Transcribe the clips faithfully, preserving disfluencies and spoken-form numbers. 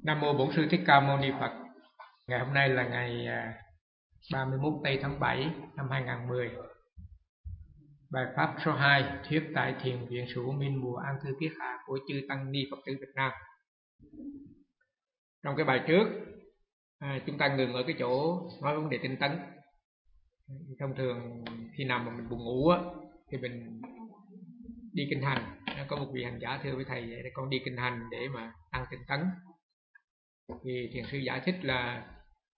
Nam mô Bổn sư Thích Ca Mâu Ni Phật. Ngày hôm nay là ngày ba mươi mốt tây tháng bảy năm hai nghìn không trăm mười. Bài pháp số hai thuyết tại Thiền viện Sủ Minh Mùa An Thư Kiết Hạ của chư tăng ni Phật tử Việt Nam. Trong cái bài trước à, chúng ta ngừng ở cái chỗ nói vấn đề tinh tấn. Thông thường khi nào mà mình buồn ngủ á, thì mình đi kinh hành. Có một vị hành giả thưa với thầy vậy, để con đi kinh hành để mà tăng tinh tấn. Thì thiền sư giải thích là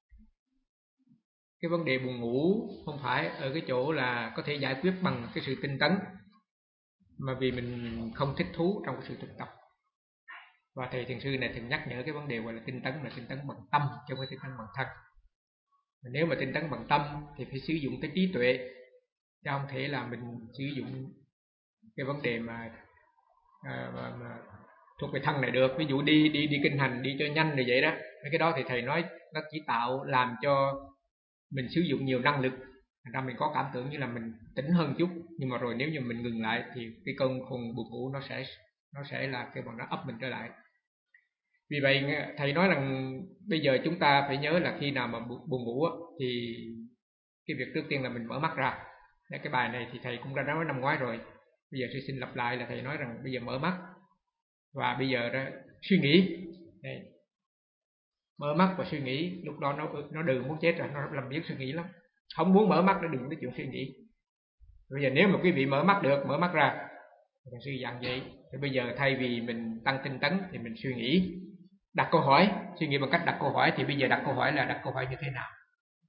cái vấn đề buồn ngủ không phải ở cái chỗ là có thể giải quyết bằng cái sự tinh tấn, mà vì mình không thích thú trong cái sự thực tập. Và thầy thiền sư này thường nhắc nhở cái vấn đề gọi là tinh tấn là tinh tấn bằng tâm, chứ không phải tinh tấn bằng thân. Nếu mà tinh tấn bằng tâm thì phải sử dụng cái trí tuệ, chứ không thể là mình sử dụng cái vấn đề mà, à, mà, mà thuộc về thân này được. Ví dụ đi đi đi kinh hành đi cho nhanh như vậy đó, cái đó thì thầy nói nó chỉ tạo làm cho mình sử dụng nhiều năng lực, thành ra mình có cảm tưởng như là mình tỉnh hơn chút, nhưng mà rồi nếu như mình ngừng lại thì cái cơn khùng buồn ngủ nó sẽ nó sẽ là cái bọn nó ấp mình trở lại. Vì vậy thầy nói rằng bây giờ chúng ta phải nhớ là khi nào mà buồn ngủ thì cái việc trước tiên là mình mở mắt ra. Cái bài này thì thầy cũng đã nói năm ngoái rồi, bây giờ tôi xin lặp lại là thầy nói rằng bây giờ mở mắt và bây giờ đó, suy nghĩ. Đây. Mở mắt và suy nghĩ, lúc đó nó nó đừng muốn chết rồi, nó làm biết suy nghĩ lắm. Không muốn mở mắt nó đừng nói chuyện suy nghĩ. Bây giờ nếu mà quý vị mở mắt được, mở mắt ra, thì suy dặn vậy. Thì bây giờ thay vì mình tăng tinh tấn thì mình suy nghĩ, đặt câu hỏi, suy nghĩ bằng cách đặt câu hỏi. Thì bây giờ đặt câu hỏi là đặt câu hỏi như thế nào?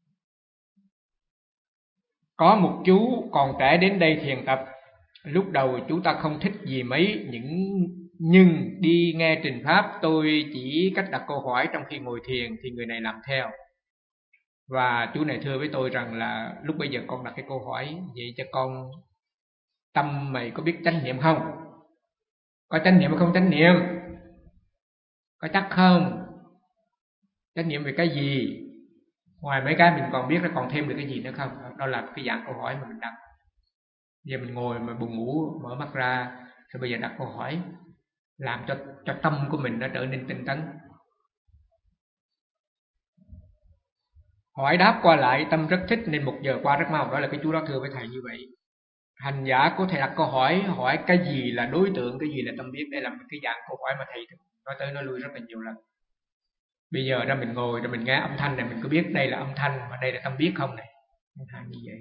Có một chú còn trẻ đến đây thiền tập. Lúc đầu chú ta không thích gì mấy, những nhưng đi nghe trình pháp tôi chỉ cách đặt câu hỏi trong khi ngồi thiền thì người này làm theo. Và chú này thưa với tôi rằng là lúc bây giờ con đặt cái câu hỏi, vậy cho con, tâm mày có biết chánh niệm không? Có chánh niệm hay không chánh niệm? Có chắc không? Chánh niệm về cái gì? Ngoài mấy cái mình còn biết nó còn thêm được cái gì nữa không? Đó là cái dạng câu hỏi mà mình đặt. Giờ mình ngồi mà buồn ngủ, mở mắt ra, rồi bây giờ đặt câu hỏi, làm cho, cho tâm của mình nó trở nên tinh tấn. Hỏi đáp qua lại, tâm rất thích nên một giờ qua rất mau. Đó là cái chú đó thưa với thầy như vậy. Hành giả có thể đặt câu hỏi, hỏi cái gì là đối tượng, cái gì là tâm biết. Đây là một cái dạng câu hỏi mà thầy nói tới nói lui rất là nhiều lần. Bây giờ ra mình ngồi rồi mình nghe âm thanh này, mình có biết đây là âm thanh mà đây là tâm biết không này? Như vậy.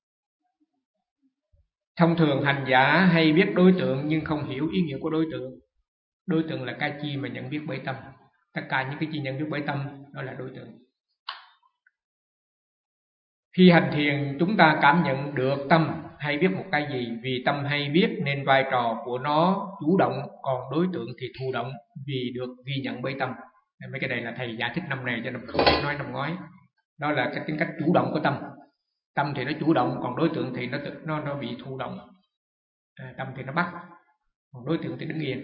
Thông thường hành giả hay biết đối tượng nhưng không hiểu ý nghĩa của đối tượng. Đối tượng là cái chi mà nhận biết bởi tâm. Tất cả những cái chi nhận biết bởi tâm đó là đối tượng. Khi hành thiền chúng ta cảm nhận được tâm hay biết một cái gì, vì tâm hay biết nên vai trò của nó chủ động, còn đối tượng thì thụ động vì được ghi nhận bởi tâm. Mấy cái này là thầy giải thích năm này cho nên không biết nói năm ngoái. Đó là cái tính cách chủ động của tâm. Tâm thì nó chủ động, còn đối tượng thì nó nó nó bị thụ động. À, tâm thì nó bắt, còn đối tượng thì đứng yên.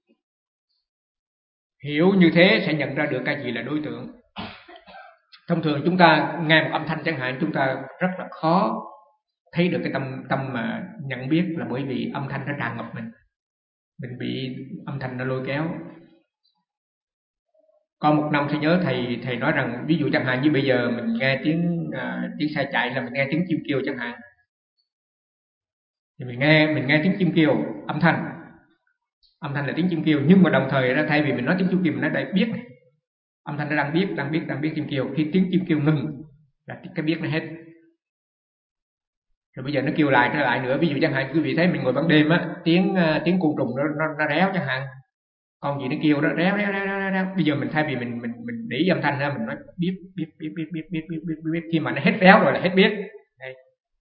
Hiểu như thế sẽ nhận ra được cái gì là đối tượng. Thông thường chúng ta nghe một âm thanh chẳng hạn, chúng ta rất là khó thấy được cái tâm tâm mà nhận biết, là bởi vì âm thanh nó tràn ngập mình. Mình bị âm thanh nó lôi kéo. Có một năm tôi nhớ thầy thầy nói rằng, ví dụ chẳng hạn như bây giờ mình nghe tiếng à, tiếng xe chạy là mình nghe tiếng chim kêu chẳng hạn. Thì mình nghe mình nghe tiếng chim kêu, âm thanh. Âm thanh là tiếng chim kêu, nhưng mà đồng thời ra thay vì mình nói tiếng chim kêu mình nói đây biết này. Âm thanh nó đang biết, đang biết, đang biết chim kêu. Khi tiếng chim kêu ngừng là cái biết nó hết. Rồi bây giờ nó kêu lại trở lại nữa. Ví dụ chẳng hạn quý vị thấy mình ngồi ban đêm á, tiếng tiếng côn trùng nó nó, nó réo chẳng hạn. Con gì nó kêu đó réo réo réo réo réo. Bây giờ mình thay vì mình mình mình để âm thanh ra, mình nói biết biết biết biết biết biết biết biết biết. Khi mà nó hết réo rồi là hết biết. Đây.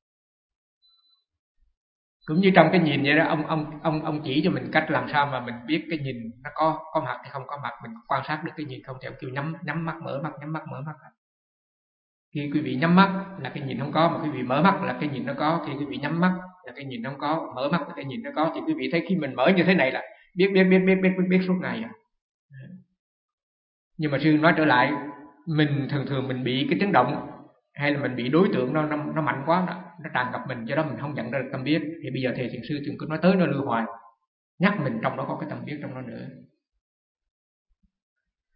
Cũng như trong cái nhìn vậy đó, ông ông ông ông chỉ cho mình cách làm sao mà mình biết cái nhìn nó có có mặt hay không có mặt, mình quan sát được cái nhìn không, theo kiểu nhắm nhắm mắt mở mắt nhắm mắt mở mắt. Khi quý vị nhắm mắt là cái nhìn không có, mà quý vị mở mắt là cái nhìn nó có. Khi quý vị nhắm mắt là cái nhìn không có, mở mắt là cái nhìn nó có. Thì quý vị thấy khi mình mở như thế này là biết biết biết biết biết biết, biết suốt ngày à. Nhưng mà sư nói trở lại, mình thường thường mình bị cái tiếng động hay là mình bị đối tượng nó nó, nó mạnh quá, nó, nó tràn ngập mình, do đó mình không nhận ra được tâm biết. Thì bây giờ thầy thiền sư thường cứ nói tới nó lưu hoài, nhắc mình trong đó có cái tâm biết trong đó nữa.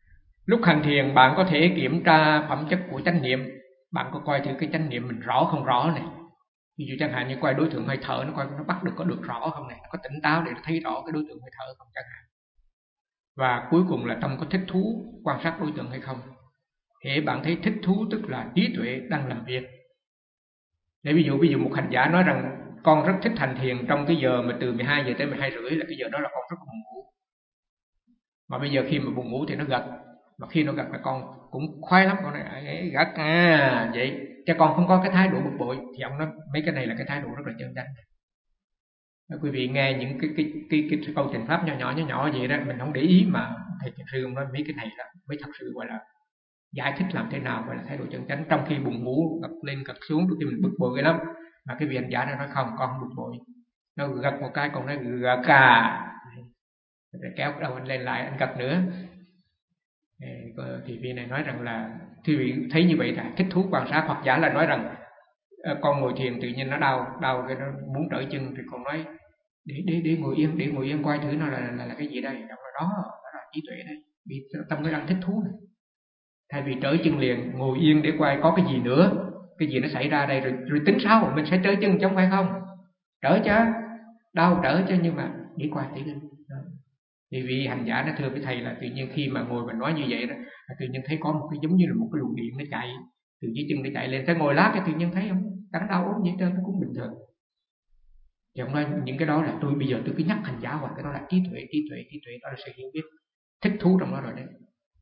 Lúc hành thiền bạn có thể kiểm tra phẩm chất của chánh niệm. Bạn có coi thử cái chánh niệm mình rõ không rõ này. Ví dụ chẳng hạn như coi đối tượng hơi thở, nó coi nó bắt được có được rõ không này, nó có tỉnh táo để nó thấy rõ cái đối tượng hơi thở không chẳng hạn. Và cuối cùng là tâm có thích thú quan sát đối tượng hay không. Hễ bạn thấy thích thú tức là trí tuệ đang làm việc. Để ví dụ ví dụ một hành giả nói rằng con rất thích hành thiền trong cái giờ mà từ mười hai giờ tới mười hai rưỡi, là cái giờ đó là con rất buồn ngủ. Mà bây giờ khi mà buồn ngủ thì nó gật, mà khi nó gật là con cũng khoái lắm, con này gật à vậy, cho con không có cái thái độ bực bội, thì ông nói mấy cái này là cái thái độ rất là chân chánh. Quý vị nghe những cái cái cái, cái, cái câu trình pháp nhỏ nhỏ nhỏ nhỏ gì đó mình không để ý, mà thầy thiền sư nói mấy cái này đó mới thật sự gọi là giải thích làm thế nào gọi là thái độ chân chánh. Trong khi buồn ngủ gật lên gật xuống đôi khi mình bực bội lắm, mà cái vị hành giả này nói không, con không bực bội, nó gật một cái còn nói gật cả, rồi kéo cái đầu anh lên lại anh gật nữa. Thì vị này nói rằng là thì vị thấy như vậy là thích thú quan sát. Hoặc giả là nói rằng con ngồi thiền tự nhiên nó đau đau cái nó muốn trở chân, thì con nói để để để ngồi yên, để ngồi yên coi thử nó là là, là cái gì đây. Đó là đó, đó là trí tuệ đây, vì tâm nó đang thích thú này. Thay vì trở chân liền, ngồi yên để coi có cái gì nữa, cái gì nó xảy ra đây, rồi rồi tính sau mình sẽ trở chân, chứ không phải không trở chứ, đau trở chứ, nhưng mà để coi tí lên. Thì vị hành giả nó thưa với thầy là tự nhiên khi mà ngồi và nói như vậy đó, tự nhiên thấy có một cái giống như là một cái luồng điện nó chạy từ dưới chân nó chạy lên, tới ngồi lát cái tự nhiên thấy không chẳng đau ốm gì hết trơn, nó cũng bình thường. Thì ông nói những cái đó là tôi bây giờ tôi cứ nhắc hành giả hoài, cái đó là trí tuệ, trí tuệ, trí tuệ, đó là sự hiểu biết, thích thú trong đó rồi đấy.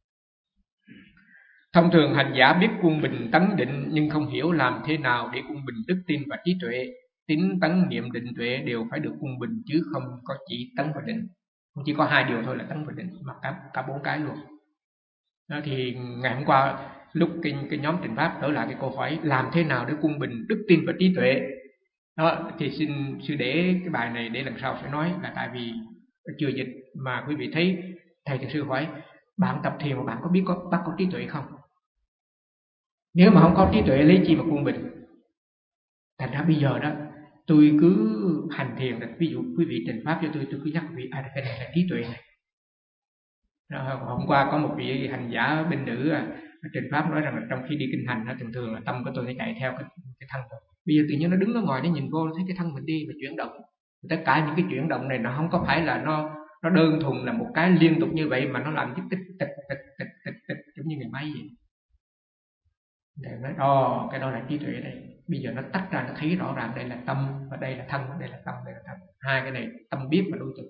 Thông thường hành giả biết quân bình tấn định, nhưng không hiểu làm thế nào để quân bình đức tin và trí tuệ. Tín tấn niệm định tuệ đều phải được quân bình, chứ không có chỉ tấn và định. Không chỉ có hai điều thôi là tấn và định, mà cả, cả bốn cái luôn. Đó, thì ngày hôm qua lúc cái, cái nhóm trình pháp trở lại cái câu hỏi làm thế nào để quân bình đức tin và trí tuệ đó, thì xin sư để cái bài này để lần sau sẽ nói, là tại vì chưa dịch mà quý vị thấy thầy thiền sư hỏi bạn tập thiền mà bạn có biết có bắt có trí tuệ không? Nếu mà không có trí tuệ lấy chi mà quân bình? Thành ra bây giờ đó tôi cứ hành thiền, ví dụ quý vị trình pháp cho tôi, tôi cứ nhắc quý vị à, cái này là trí tuệ này. Hôm qua có một vị hành giả bên nữ à, trình pháp nói rằng là trong khi đi kinh hành thường thường là tâm của tôi nó chạy theo cái, cái thân tôi. Bây giờ tự nhiên nó đứng ở ngoài nó nhìn vô, nó thấy cái thân mình đi và chuyển động. Tất cả những cái chuyển động này nó không có phải là nó nó đơn thuần là một cái liên tục như vậy, mà nó làm cái tích tịch tịch tịch tịch tịch giống như người máy vậy. Để nói đó, cái đó là trí tuệ đây. Bây giờ nó tách ra, nó thấy rõ ràng đây là tâm và đây là thân, đây là tâm, đây là thân. Hai cái này tâm biết và đối tượng.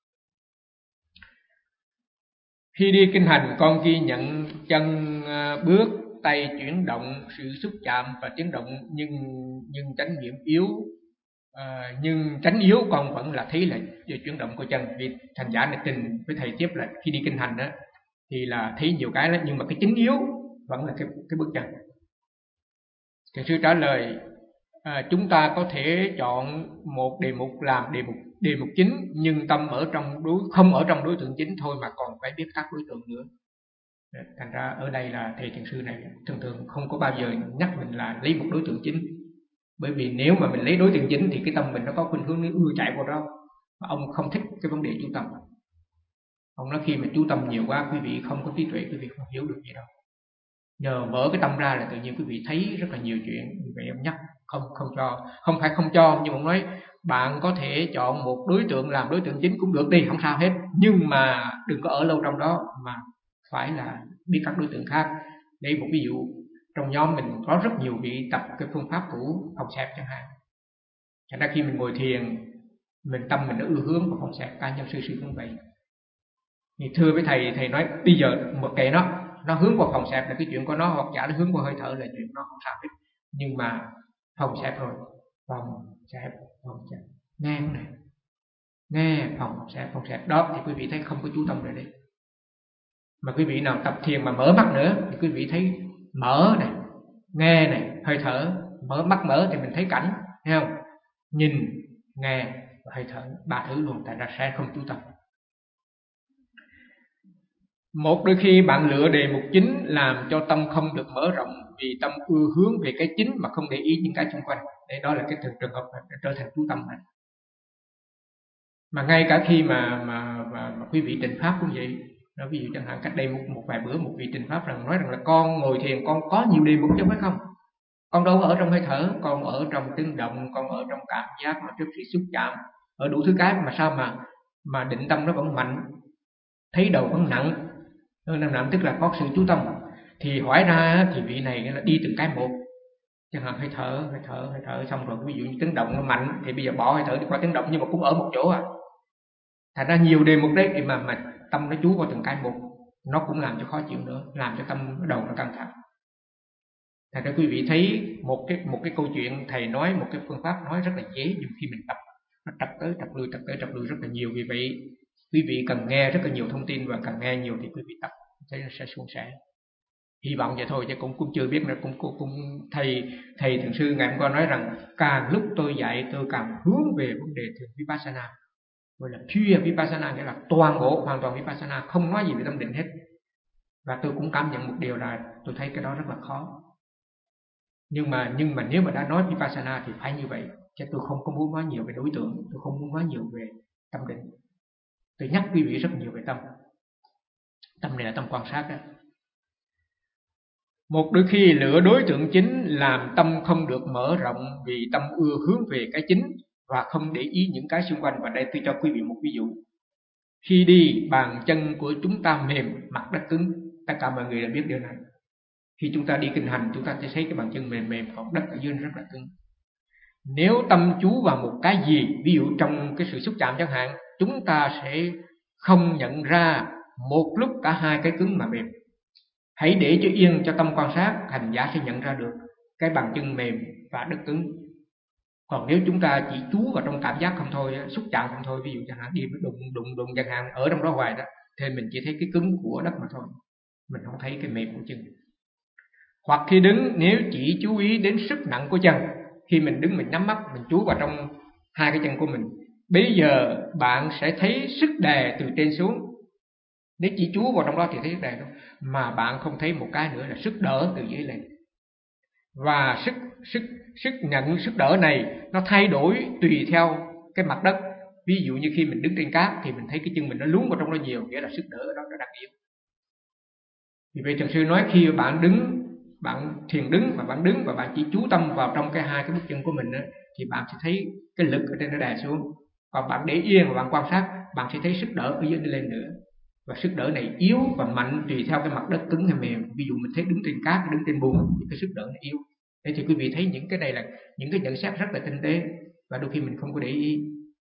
Khi đi kinh hành, con ghi nhận chân bước, tay chuyển động, sự xúc chạm và tiếng động, nhưng nhưng chánh niệm yếu, à, nhưng chánh yếu con vẫn là thấy là chuyển động của chân. Vì thành giả này trình với thầy tiếp là khi đi kinh hành đó thì là thấy nhiều cái đó, nhưng mà cái chính yếu vẫn là cái cái bước chân. Thiền sư trả lời à, chúng ta có thể chọn một đề mục làm đề mục đề mục chính, nhưng tâm ở trong đối không ở trong đối tượng chính thôi, mà còn phải biết các đối tượng nữa. Thành ra ở đây là thầy thiền sư này thường thường không có bao giờ nhắc mình là lấy một đối tượng chính, bởi vì nếu mà mình lấy đối tượng chính thì cái tâm mình nó có khuynh hướng nó ưa chạy vào đó, mà ông không thích cái vấn đề chú tâm. Ông nói khi mà chú tâm nhiều quá, quý vị không có trí tuệ, quý vị không hiểu được gì đâu. Nhờ mở cái tâm ra là tự nhiên quý vị thấy rất là nhiều chuyện. Vì vậy ông nhắc không không cho, không phải không cho, nhưng ông nói bạn có thể chọn một đối tượng làm đối tượng chính cũng được đi, không sao hết, nhưng mà đừng có ở lâu trong đó, mà phải là biết các đối tượng khác. Lấy một ví dụ, trong nhóm mình có rất nhiều vị tập cái phương pháp cũ phòng xẹp chẳng hạn. Thành ra khi mình ngồi thiền, mình tâm mình nó ưa hướng vào phòng xẹp, cá nhân sư sư cũng vậy. Thì thưa với thầy, thầy nói bây giờ một kệ nó, nó hướng qua phòng xẹp là cái chuyện của nó, hoặc giả nó hướng qua hơi thở là chuyện nó không sao hết. Nhưng mà phòng xẹp rồi, phòng xẹp, phòng xẹp, nghe này, nghe phòng xẹp, phòng xẹp đó, thì quý vị thấy không có chú tâm rồi đấy. Mà quý vị nào tập thiền mà mở mắt nữa thì quý vị thấy mở này, nghe này, hơi thở, mở mắt mở thì mình thấy cảnh, thấy không? Nhìn, nghe và hơi thở, ba thứ luôn, tại ra sẽ không chú tâm. Một đôi khi bạn lựa đề mục chính làm cho tâm không được mở rộng, vì tâm ưa hướng về cái chính mà không để ý những cái xung quanh. Để đó là cái trường hợp trở thành chú tâm này. Mà ngay cả khi mà mà, mà, mà quý vị trình pháp cũng vậy, Đó, ví dụ chẳng hạn cách đây một, một vài bữa một vị trình pháp rằng nói rằng là con ngồi thiền con có nhiều đề mục chứ phải không? Con đâu có ở trong hơi thở, con ở trong tiếng động, con ở trong cảm giác, mà trước khi xúc chạm, ở đủ thứ cái mà sao mà mà định tâm nó vẫn mạnh, thấy đầu vẫn nặng, nặng nặng tức là có sự chú tâm. Thì hỏi ra thì vị này là đi từng cái một, chẳng hạn hơi thở, hơi thở, hơi thở xong rồi ví dụ như tiếng động nó mạnh thì bây giờ bỏ hơi thở đi qua tiếng động nhưng mà cũng ở một chỗ à. Thành ra nhiều đề mục đấy mà mà tâm nó chú vào từng cái một, nó cũng làm cho khó chịu nữa, làm cho tâm nó đầu nó căng thẳng. Thành ra quý vị thấy một cái một cái câu chuyện thầy nói, một cái phương pháp nói rất là dễ, nhưng khi mình tập nó trật tới trật lui, trật tới trật lui rất là nhiều. Vì vậy quý vị cần nghe rất là nhiều thông tin, và cần nghe nhiều thì quý vị tập thấy nó sẽ suôn sẻ. Hy vọng vậy thôi chứ cũng cũng chưa biết nữa. Cũng cũng, cũng thầy thầy thượng sư ngày hôm qua nói rằng càng lúc tôi dạy tôi càng hướng về vấn đề thiền vipassana, gọi là pure vipassana, nghĩa là toàn bộ hoàn toàn vipassana, không nói gì về tâm định hết. Và tôi cũng cảm nhận một điều là tôi thấy cái đó rất là khó. Nhưng mà nhưng mà nếu mà đã nói vipassana thì phải như vậy, chứ tôi không có muốn nói nhiều về đối tượng, tôi không muốn nói nhiều về tâm định. Tôi nhắc quý vị rất nhiều về tâm. Tâm này là tâm quan sát đó. Một đôi khi lựa đối tượng chính làm tâm không được mở rộng, vì tâm ưa hướng về cái chính và không để ý những cái xung quanh. Và đây tôi cho quý vị một ví dụ. Khi đi, bàn chân của chúng ta mềm, mặt đất cứng. Tất cả mọi người đã biết điều này. Khi chúng ta đi kinh hành, chúng ta sẽ thấy cái bàn chân mềm mềm, còn đất ở dưới rất là cứng. Nếu tâm chú vào một cái gì, ví dụ trong cái sự xúc chạm chẳng hạn, chúng ta sẽ không nhận ra một lúc cả hai cái cứng mà mềm. Hãy để cho yên cho tâm quan sát, hành giả sẽ nhận ra được cái bàn chân mềm và đất cứng. Còn nếu chúng ta chỉ chú vào trong cảm giác không thôi, xúc chạm không thôi, ví dụ chẳng hạn đi với đụng đụng đụng chẳng hạn, ở trong đó hoài đó, thì mình chỉ thấy cái cứng của đất mà thôi, mình không thấy cái mềm của chân. Hoặc khi đứng, nếu chỉ chú ý đến sức nặng của chân, khi mình đứng mình nhắm mắt, mình chú vào trong hai cái chân của mình, bây giờ bạn sẽ thấy sức đè từ trên xuống. Nếu chỉ chú vào trong đó thì thấy sức đè đó, mà bạn không thấy một cái nữa là sức đỡ từ dưới lên. Và sức sức sức nhận sức đỡ này nó thay đổi tùy theo cái mặt đất. Ví dụ như khi mình đứng trên cát thì mình thấy cái chân mình nó lún vào trong đó nhiều, nghĩa là sức đỡ đó nó đặc yếu. Vì vậy thượng sư nói khi bạn đứng, bạn thiền đứng và bạn đứng và bạn chỉ chú tâm vào trong cái hai cái bước chân của mình đó, thì bạn sẽ thấy cái lực ở trên nó đè xuống. Còn bạn để yên và bạn quan sát, bạn sẽ thấy sức đỡ ở dưới đi lên nữa. Và sức đỡ này yếu và mạnh tùy theo cái mặt đất cứng hay mềm. Ví dụ mình thấy đứng trên cát, đứng trên bùn thì cái sức đỡ nó yếu. Thế thì quý vị thấy những cái này là những cái nhận xét rất là tinh tế, và đôi khi mình không có để ý.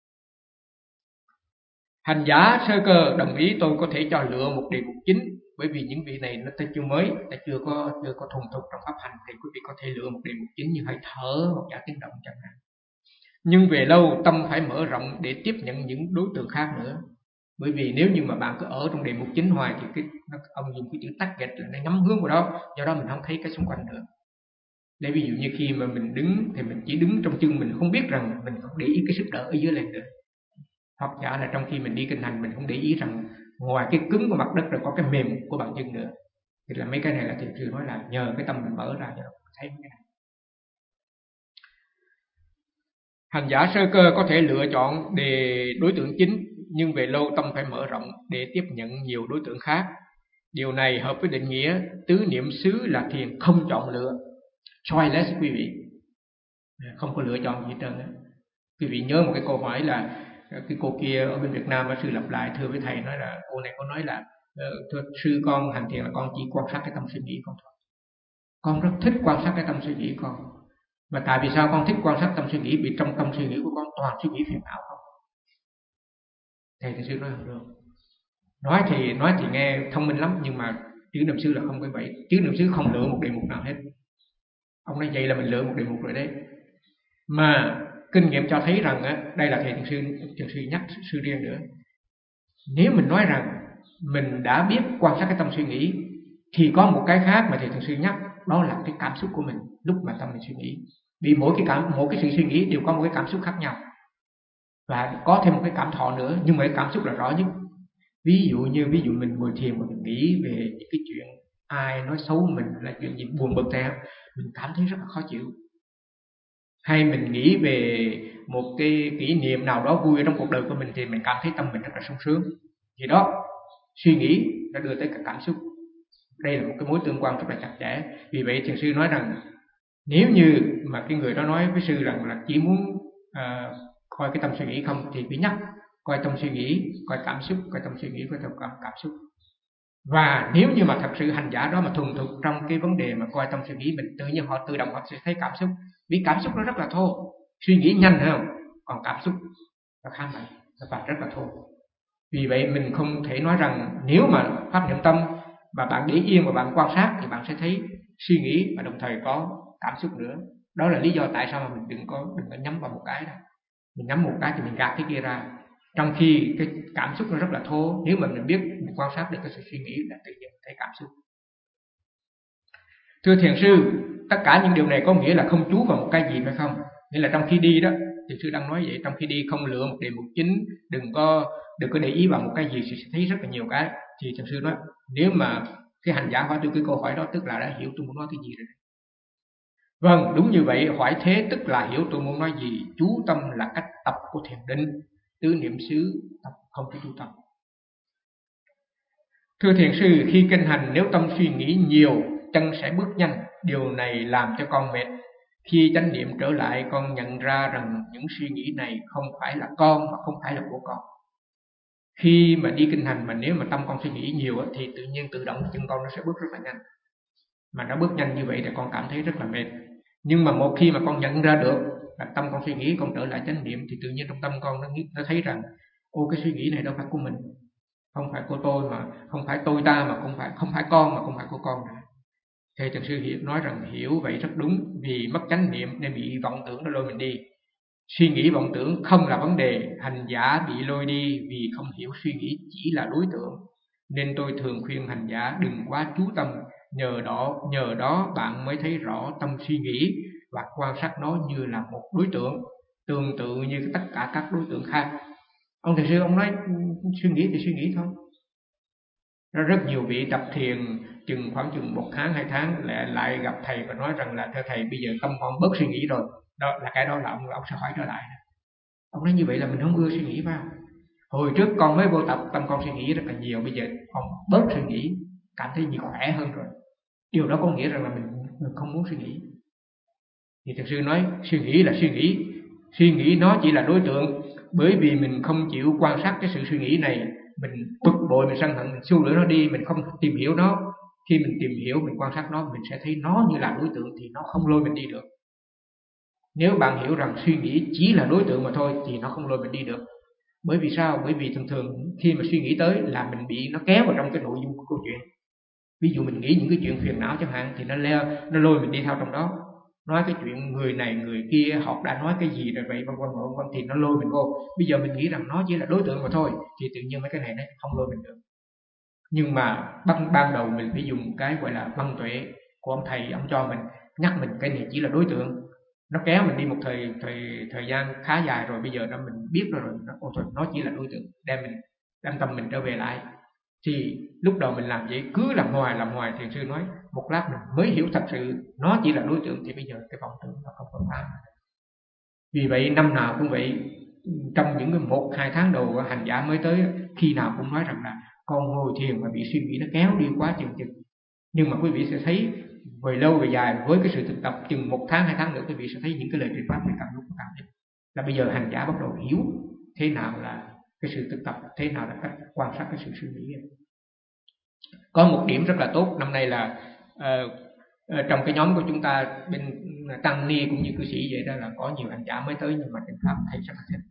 Hành giả sơ cơ đồng ý tôi có thể cho lựa một đề mục chính, bởi vì những vị này nó chưa mới, ta chưa có chưa có thuần thục trong pháp hành, thì quý vị có thể lựa một đề mục chính như hơi thở hoặc giả tiếng động chẳng hạn. Nhưng về lâu tâm phải mở rộng để tiếp nhận những đối tượng khác nữa. Bởi vì nếu như mà bạn cứ ở trong đề mục chính hoài thì cái nó, ông dùng cái chữ tắc gạch là nó nhắm hướng vào đó, do đó mình không thấy cái xung quanh nữa. Để ví dụ như khi mà mình đứng thì mình chỉ đứng trong chân, mình không biết rằng mình không để ý cái sức đỡ ở dưới lên nữa. Hoặc giả là trong khi mình đi kinh hành mình không để ý rằng ngoài cái cứng của mặt đất rồi có cái mềm của bàn chân nữa. Thì là mấy cái này là thiền sư nói là nhờ cái tâm mình mở ra cho mình thấy cái này. Hành giả sơ cơ có thể lựa chọn để đối tượng chính, nhưng về lâu tâm phải mở rộng để tiếp nhận nhiều đối tượng khác. Điều này hợp với định nghĩa tứ niệm xứ là thiền không chọn lựa, choiceless quý vị, không có lựa chọn gì hết trơn. Quý vị nhớ một cái câu hỏi là cái cô kia ở bên Việt Nam, sư lặp lại thưa với thầy, nói là cô này có nói là thưa sư, con hành thiền là con chỉ quan sát cái tâm suy nghĩ con thôi. Con rất thích quan sát cái tâm suy nghĩ con. Mà tại vì sao con thích quan sát tâm suy nghĩ? Vì trong tâm suy nghĩ của con toàn suy nghĩ phiền não không. Thầy thiền sư nói không được. Nói thì nói thì nghe thông minh lắm, nhưng mà chữ niệm xứ là không có vậy. Chữ niệm xứ không lựa một đề mục nào hết. Ông nói vậy là mình lựa một đề mục rồi đấy. Mà kinh nghiệm cho thấy rằng á, đây là thầy thiền sư thiền sư nhắc sư riêng nữa. Nếu mình nói rằng mình đã biết quan sát cái tâm suy nghĩ, thì có một cái khác mà thầy thiền sư nhắc, đó là cái cảm xúc của mình lúc mà tâm mình suy nghĩ. Vì mỗi cái cảm mỗi cái sự suy nghĩ đều có một cái cảm xúc khác nhau, và có thêm một cái cảm thọ nữa, nhưng mà cái cảm xúc là rõ nhất. Ví dụ như ví dụ mình ngồi thiền mà mình nghĩ về những cái chuyện ai nói xấu mình, là chuyện gì buồn bực theo, mình cảm thấy rất là khó chịu. Hay mình nghĩ về một cái kỷ niệm nào đó vui trong cuộc đời của mình thì mình cảm thấy tâm mình rất là sung sướng. Thì đó, suy nghĩ nó đưa tới cả cảm xúc. Đây là một cái mối tương quan rất là chặt chẽ. Vì vậy thiền sư nói rằng nếu như mà cái người đó nói với sư rằng là chỉ muốn uh, coi cái tâm suy nghĩ không, thì phải nhắc coi tâm suy nghĩ, coi cảm xúc, coi tâm suy nghĩ, coi tâm cảm, cảm xúc. Và nếu như mà thật sự hành giả đó mà thuần thục trong cái vấn đề mà coi tâm suy nghĩ, mình tự nhiên họ tự động họ sẽ thấy cảm xúc. Vì cảm xúc nó rất là thô, suy nghĩ nhanh phải không? Còn cảm xúc nó khá mạnh và rất là thô. Vì vậy mình không thể nói rằng nếu mà pháp niệm tâm và bạn để yên và bạn quan sát thì bạn sẽ thấy suy nghĩ và đồng thời có cảm xúc nữa. Đó là lý do tại sao mà mình đừng có đừng có nhắm vào một cái đó. Mình nhắm một cái thì mình gạt cái kia ra. Trong khi cái cảm xúc nó rất là thô, nếu mà mình biết mình quan sát được cái sự suy nghĩ là tự nhiên thấy cảm xúc. Thưa thiền sư, tất cả những điều này có nghĩa là không chú vào một cái gì phải không? Nghĩa là trong khi đi đó, thiền sư đang nói vậy, trong khi đi không lựa một đề mục chính, đừng có đừng có để ý vào một cái gì thì sẽ thấy rất là nhiều cái. Thì thiền sư nói, nếu mà cái hành giả hỏi tôi cái câu hỏi đó tức là đã hiểu tôi muốn nói cái gì rồi. Vâng, đúng như vậy, hỏi thế tức là hiểu tôi muốn nói gì. Chú tâm là cách tập của thiền định, tứ niệm xứ tập không có chú tâm. Thưa thiền sư, khi kinh hành nếu tâm suy nghĩ nhiều, chân sẽ bước nhanh, điều này làm cho con mệt. Khi chánh niệm trở lại, con nhận ra rằng những suy nghĩ này không phải là con mà không phải là của con. Khi mà đi kinh hành mà nếu mà tâm con suy nghĩ nhiều thì tự nhiên tự động chân con nó sẽ bước rất là nhanh. Mà nó bước nhanh như vậy thì con cảm thấy rất là mệt. Nhưng mà một khi mà con nhận ra được là tâm con suy nghĩ, con trở lại chánh niệm thì tự nhiên trong tâm con nó, nó thấy rằng ô cái suy nghĩ này đâu phải của mình, không phải của tôi mà không phải tôi ta mà không phải không phải con mà không phải của con nữa. Thầy thiền sư hiểu nói rằng hiểu vậy rất đúng, vì mất chánh niệm nên bị vọng tưởng nó lôi mình đi. Suy nghĩ vọng tưởng không là vấn đề, hành giả bị lôi đi vì không hiểu suy nghĩ chỉ là đối tượng. Nên tôi thường khuyên hành giả đừng quá chú tâm, nhờ đó nhờ đó bạn mới thấy rõ tâm suy nghĩ và quan sát nó như là một đối tượng, tương tự như tất cả các đối tượng khác. Ông thiền sư ông nói suy nghĩ thì suy nghĩ thôi. Nó rất nhiều vị tập thiền chừng khoảng chừng một tháng hai tháng lại lại gặp thầy và nói rằng là thưa thầy bây giờ tâm con bớt suy nghĩ rồi. Đó là cái đó là ông ông sẽ hỏi trở lại. Ông nói như vậy là mình không ưa suy nghĩ phải không? Hồi trước con mới vô tập tâm con suy nghĩ rất là nhiều, bây giờ con bớt suy nghĩ, cảm thấy nhiều khỏe hơn rồi. Điều đó có nghĩa rằng là mình, mình không muốn suy nghĩ. Thì thực sự nói suy nghĩ là suy nghĩ, suy nghĩ nó chỉ là đối tượng, bởi vì mình không chịu quan sát cái sự suy nghĩ này, mình bực bội, mình sân hận, mình xua đuổi nó đi, mình không tìm hiểu nó. Khi mình tìm hiểu, mình quan sát nó, mình sẽ thấy nó như là đối tượng thì nó không lôi mình đi được. Nếu bạn hiểu rằng suy nghĩ chỉ là đối tượng mà thôi thì nó không lôi mình đi được. Bởi vì sao? Bởi vì thường thường khi mà suy nghĩ tới là mình bị nó kéo vào trong cái nội dung của câu chuyện. Ví dụ mình nghĩ những cái chuyện phiền não chẳng hạn thì nó leo, nó lôi mình đi theo trong đó. Nói cái chuyện người này người kia họ đã nói cái gì rồi vậy vân vân vân thì nó lôi mình vô. Bây giờ mình nghĩ rằng nó chỉ là đối tượng mà thôi thì tự nhiên mấy cái này nó không lôi mình được. Nhưng mà ban ban đầu mình phải dùng cái gọi là văn tuệ của ông thầy, ông cho mình nhắc mình cái này chỉ là đối tượng. Nó kéo mình đi một thời thời thời gian khá dài rồi, bây giờ nó mình biết rồi, rồi nó, thôi, nó chỉ là đối tượng, đem mình đem tâm mình trở về lại. Thì lúc đầu mình làm vậy, cứ làm hoài làm hoài, thiền sư nói một lát mình mới hiểu thật sự nó chỉ là đối tượng, thì bây giờ cái vọng tưởng nó không còn phá. Vì vậy năm nào cũng vậy, trong những cái một hai tháng đầu hành giả mới tới, khi nào cũng nói rằng là con ngồi thiền mà bị suy nghĩ nó kéo đi quá chừng chừng. Nhưng mà quý vị sẽ thấy về lâu về dài với cái sự thực tập chừng một tháng hai tháng nữa, quý vị sẽ thấy những cái lời truyền pháp này càng lúc càng thêm. Là bây giờ hành giả bắt đầu hiểu thế nào là cái sự thực tập, thế nào là cách quan sát cái sự suy nghĩ. Có một điểm rất là tốt năm nay là uh, uh, trong cái nhóm của chúng ta bên tăng ni cũng như cư sĩ vậy đó, là có nhiều hành giả mới tới nhưng mà truyền pháp thầy rất là thích.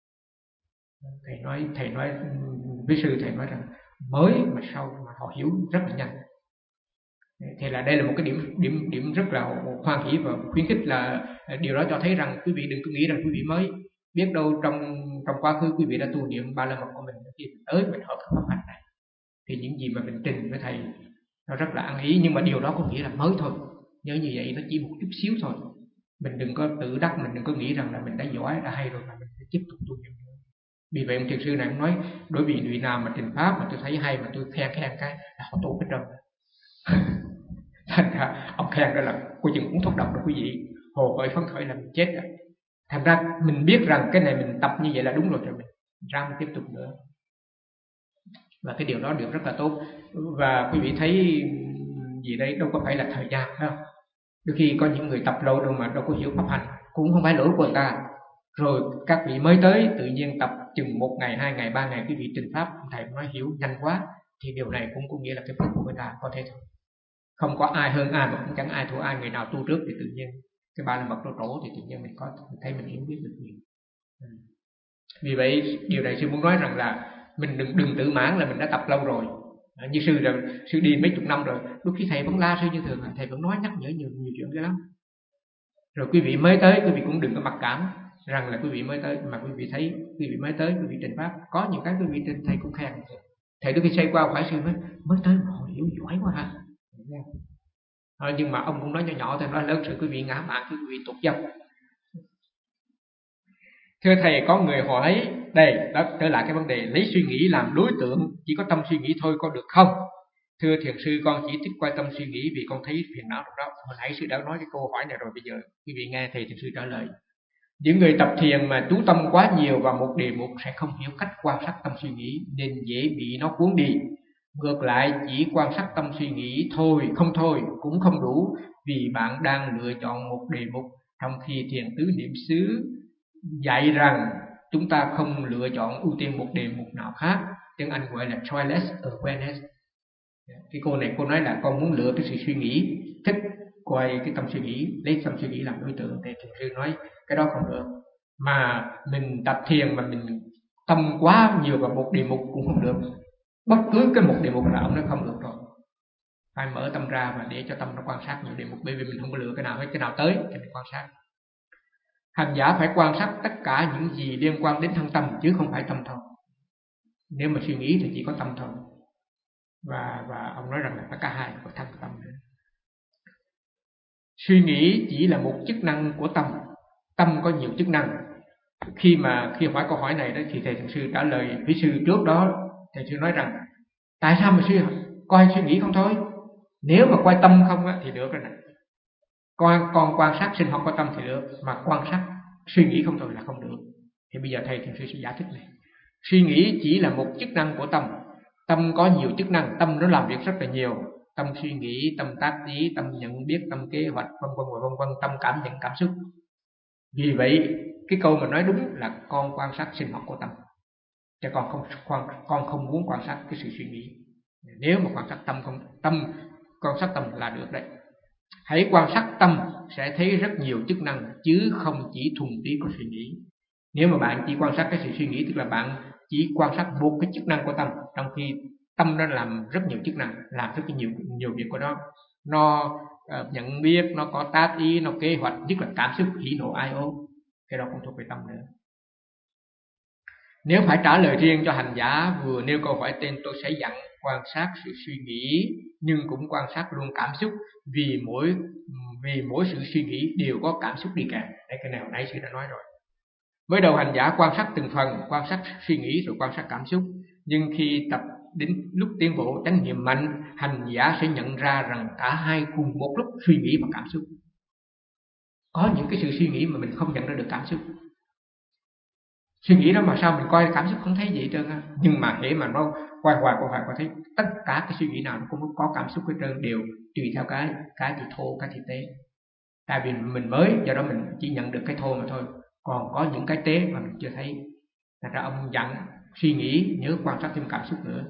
Thầy nói thầy nói với sư thầy nói rằng mới mà sau mà họ hiểu rất là nhanh. Thì là đây là một cái điểm điểm điểm rất là hoan hỷ và khuyến khích, là điều đó cho thấy rằng quý vị đừng có nghĩ rằng quý vị mới, biết đâu trong trong quá khứ quý vị đã tu niệm ba la mật của mình, khi mình tới mình hợp pháp hành này thì những gì mà mình trình với thầy nó rất là ăn ý, nhưng mà điều đó có nghĩa là mới thôi. Nhớ như vậy, nó chỉ một chút xíu thôi. Mình đừng có tự đắc, mình đừng có nghĩ rằng là mình đã giỏi đã hay rồi mà mình phải tiếp tục tu niệm. Vì vậy ông thiền sư này cũng nói, đối với vị nào mà trình pháp mà tôi thấy hay mà tôi khen khen cái là họ tu hết trơn. Thành ra ông khen đó là cô chừng cũng thúc động được quý vị hồ hởi phấn khởi làm chết rồi. Thành ra mình biết rằng cái này mình tập như vậy là đúng rồi, rồi mình ra mình tiếp tục nữa. và cái điều đó được rất là tốt. Và quý vị thấy gì đây, đâu có phải là thời gian đâu. Đôi khi có những người tập lâu rồi mà đâu có hiểu pháp hành, cũng không phải lỗi của người ta. Rồi các vị mới tới tự nhiên tập chừng một ngày, hai ngày, ba ngày quý vị trình pháp, thầy nói hiểu nhanh quá, thì điều này cũng có nghĩa là cái phước của người ta có thể thôi. Không có ai hơn ai mà cũng chẳng ai thua ai. Người nào tu trước thì tự nhiên cái ba la mật đô trổ thì tự nhiên mình có mình thấy mình hiểu biết được nhiều. Vì vậy điều này sư muốn nói rằng là mình đừng đừng tự mãn là mình đã tập lâu rồi. À, như sư rồi sư đi mấy chục năm rồi, lúc khi thầy vẫn la sư như thường, thầy vẫn nói nhắc nhở nhiều nhiều chuyện ghê lắm. Rồi quý vị mới tới quý vị cũng đừng có mặc cảm rằng là quý vị mới tới, mà quý vị thấy quý vị mới tới quý vị trình pháp có những cái quý vị trình thầy cũng khen. Thầy đôi khi xây qua phải sư mới mới tới mà họ hiểu giỏi quá ha. À, nhưng mà ông cũng nói nhỏ nhỏ, thầy nói lớn sự quý vị ngã mạn, quý vị tụt dốc. Thưa thầy, có người hỏi đây, đó trở lại cái vấn đề lấy suy nghĩ làm đối tượng, chỉ có tâm suy nghĩ thôi có được không? Thưa thiền sư, con chỉ thích quan tâm suy nghĩ vì con thấy phiền não trong đó. Hồi nãy sư đã nói cái câu hỏi này rồi, bây giờ quý vị nghe thầy thiền sư trả lời. Những người tập thiền mà chú tâm quá nhiều vào một đề mục sẽ không hiểu cách quan sát tâm suy nghĩ, nên dễ bị nó cuốn đi. Ngược lại, chỉ quan sát tâm suy nghĩ thôi, không thôi cũng không đủ, vì bạn đang lựa chọn một đề mục, trong khi thiền tứ niệm xứ dạy rằng chúng ta không lựa chọn ưu tiên một đề mục nào khác. Tiếng Anh gọi là choiceless awareness. Cái cô này cô nói là con muốn lựa cái sự suy nghĩ, thích coi cái tâm suy nghĩ, lấy tâm suy nghĩ làm đối tượng, thì thiền sư nói cái đó không được. Mà mình tập thiền mà mình tâm quá nhiều vào một đề mục cũng không được. Bất cứ cái một đề mục nào nó không được rồi. Phải mở tâm ra và để cho tâm nó quan sát nhiều đề mục, bởi vì mình không có lựa cái nào hết, cái nào tới thì mình quan sát. Hành giả phải quan sát tất cả những gì liên quan đến thân tâm chứ không phải tâm thôi. Nếu mà suy nghĩ thì chỉ có tâm thôi. Và và ông nói rằng là cả hai có thân tâm nữa. Suy nghĩ chỉ là một chức năng của tâm. Tâm có nhiều chức năng. Khi mà khi hỏi câu hỏi này đó thì thầy thiền sư trả lời quý sư trước đó. Thầy sư nói rằng tại sao mà sư coi suy nghĩ không thôi? Nếu mà coi tâm không á, thì được rồi nè. Con con quan sát sinh hoạt của tâm thì được, mà quan sát suy nghĩ không thôi là không được. Thì bây giờ thầy thiền sư sẽ giải thích này. Suy nghĩ chỉ là một chức năng của tâm. Tâm có nhiều chức năng, tâm nó làm việc rất là nhiều. Tâm suy nghĩ, tâm tác ý, tâm nhận biết, tâm kế hoạch, vân vân và vân vân, tâm cảm nhận cảm xúc. Vì vậy cái câu mà nói đúng là con quan sát sinh hoạt của tâm, chứ con không con, con không muốn quan sát cái sự suy nghĩ. Nếu mà quan sát tâm không tâm quan sát tâm là được đấy. Hãy quan sát tâm sẽ thấy rất nhiều chức năng chứ không chỉ thuần túy có suy nghĩ. Nếu mà bạn chỉ quan sát cái sự suy nghĩ, tức là bạn chỉ quan sát một cái chức năng của tâm, trong khi tâm nó làm rất nhiều chức năng, làm rất nhiều nhiều việc của nó. Nó uh, nhận biết, nó có tác ý, nó kế hoạch, nhất là cảm xúc hỉ nộ ai ố. Cái đó cũng thuộc về tâm nữa. Nếu phải trả lời riêng cho hành giả vừa nêu câu hỏi trên, tôi sẽ dặn quan sát sự suy nghĩ nhưng cũng quan sát luôn cảm xúc, vì mỗi vì mỗi sự suy nghĩ đều có cảm xúc đi kèm. Đấy, cái này hồi nãy sư đã nói rồi. Mới đầu hành giả quan sát từng phần, quan sát suy nghĩ rồi quan sát cảm xúc, nhưng khi tập đến lúc tiến bộ chánh niệm mạnh, hành giả sẽ nhận ra rằng cả hai cùng một lúc suy nghĩ và cảm xúc. Có những cái sự suy nghĩ mà mình không nhận ra được cảm xúc. Suy nghĩ đó mà sao mình coi cảm xúc không thấy gì hết trơn á. Nhưng mà để mà nó quay hoài quay hoài có thấy tất cả cái suy nghĩ nào nó cũng có cảm xúc hết trơn, đều tùy theo cái cái thì thô, cái thì tế. Tại vì mình mới, do đó mình chỉ nhận được cái thô mà thôi. Còn có những cái tế mà mình chưa thấy. Thật ra ông dặn suy nghĩ nhớ quan sát thêm cảm xúc nữa.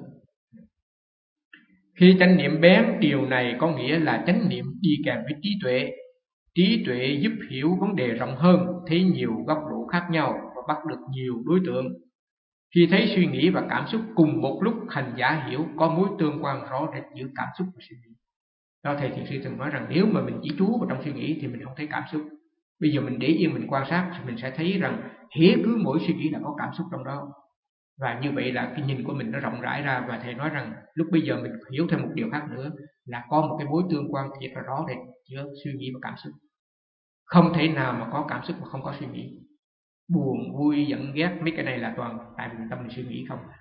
Khi chánh niệm bén, điều này có nghĩa là chánh niệm đi kèm với trí tuệ. Trí tuệ giúp hiểu vấn đề rộng hơn, thấy nhiều góc độ khác nhau và bắt được nhiều đối tượng. Khi thấy suy nghĩ và cảm xúc cùng một lúc, hành giả hiểu có mối tương quan rõ rệt giữa cảm xúc và suy nghĩ. Đó, thầy thiền sư từng nói rằng nếu mà mình chỉ trú vào trong suy nghĩ thì mình không thấy cảm xúc. Bây giờ mình để yên mình quan sát thì mình sẽ thấy rằng hễ cứ mỗi suy nghĩ là có cảm xúc trong đó. Và như vậy là cái nhìn của mình nó rộng rãi ra. Và thầy nói rằng lúc bây giờ mình hiểu thêm một điều khác nữa là có một cái mối tương quan thiệt là rõ rệt giữa suy nghĩ và cảm xúc. Không thể nào mà có cảm xúc mà không có suy nghĩ. Buồn, vui, giận, ghét, mấy cái này là toàn tại vì tâm mình suy nghĩ không.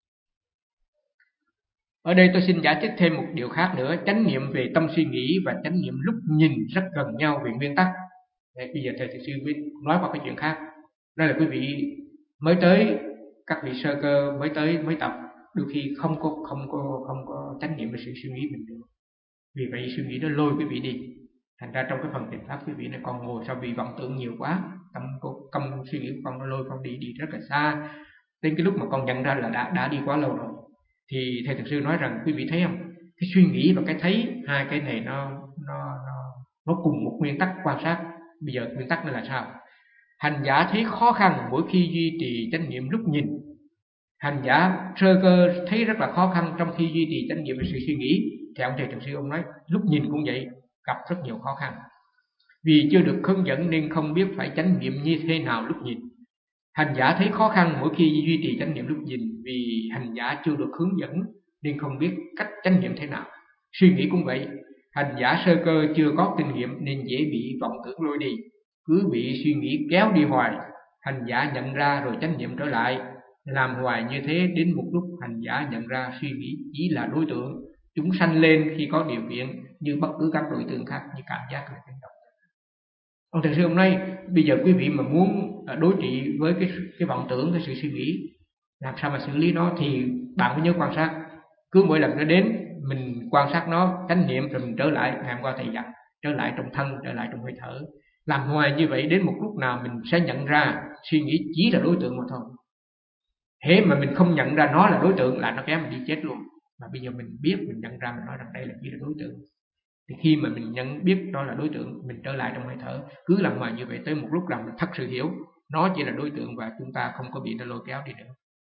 Ở đây tôi xin giải thích thêm một điều khác nữa. Chánh niệm về tâm suy nghĩ và chánh niệm lúc nhìn rất gần nhau về nguyên tắc. Để bây giờ thầy thiền sư mới nói qua cái chuyện khác. Đó là quý vị mới tới, các vị sơ cơ mới tới mới tập, đôi khi không có không có không có chánh niệm về sự suy nghĩ mình được. Vì vậy suy nghĩ nó lôi quý vị đi. Thành ra trong cái phần thiền pháp quý vị nó còn ngồi sao vì vọng tưởng nhiều quá, tâm tâm suy nghĩ của con nó lôi con đi đi rất là xa. Đến cái lúc mà con nhận ra là đã đã đi quá lâu rồi. Thì thầy thực sư nói rằng quý vị thấy không? Cái suy nghĩ và cái thấy, hai cái này nó nó nó nó cùng một nguyên tắc quan sát. Bây giờ nguyên tắc này là sao? Hành giả thấy khó khăn mỗi khi duy trì chánh niệm lúc nhìn. Hành giả sơ cơ thấy rất là khó khăn trong khi duy trì chánh niệm về sự suy nghĩ. Thì ông thầy thực sư ông nói lúc nhìn cũng vậy, gặp rất nhiều khó khăn. Vì chưa được hướng dẫn nên không biết phải chánh niệm như thế nào lúc nhìn. Hành giả thấy khó khăn mỗi khi duy trì chánh niệm lúc nhìn vì hành giả chưa được hướng dẫn nên không biết cách chánh niệm thế nào. Suy nghĩ cũng vậy, hành giả sơ cơ chưa có kinh nghiệm nên dễ bị vọng tưởng lôi đi, cứ bị suy nghĩ kéo đi hoài. Hành giả nhận ra rồi chánh niệm trở lại, làm hoài như thế đến một lúc hành giả nhận ra suy nghĩ chỉ là đối tượng, chúng sanh lên khi có điều kiện như bất cứ các đối tượng khác như cảm giác là hành động. Ông thầy sư hôm nay bây giờ quý vị mà muốn đối trị với cái cái vọng tưởng, cái sự suy nghĩ, làm sao mà xử lý nó thì bạn phải nhớ quan sát. Cứ mỗi lần nó đến mình quan sát nó, chánh niệm rồi mình trở lại. Ngày hôm qua thầy dặn trở lại trong thân, trở lại trong hơi thở, làm hoài như vậy đến một lúc nào mình sẽ nhận ra suy nghĩ chỉ là đối tượng mà thôi. Thế mà mình không nhận ra nó là đối tượng là nó kéo mình đi chết luôn. Mà bây giờ mình biết, mình nhận ra, mình nói rằng đây là chỉ là đối tượng. Thì khi mà mình nhận biết đó là đối tượng, mình trở lại trong hơi thở, cứ làm hoài như vậy tới một lúc nào mình thật sự hiểu nó chỉ là đối tượng và chúng ta không có bị nó lôi kéo đi nữa.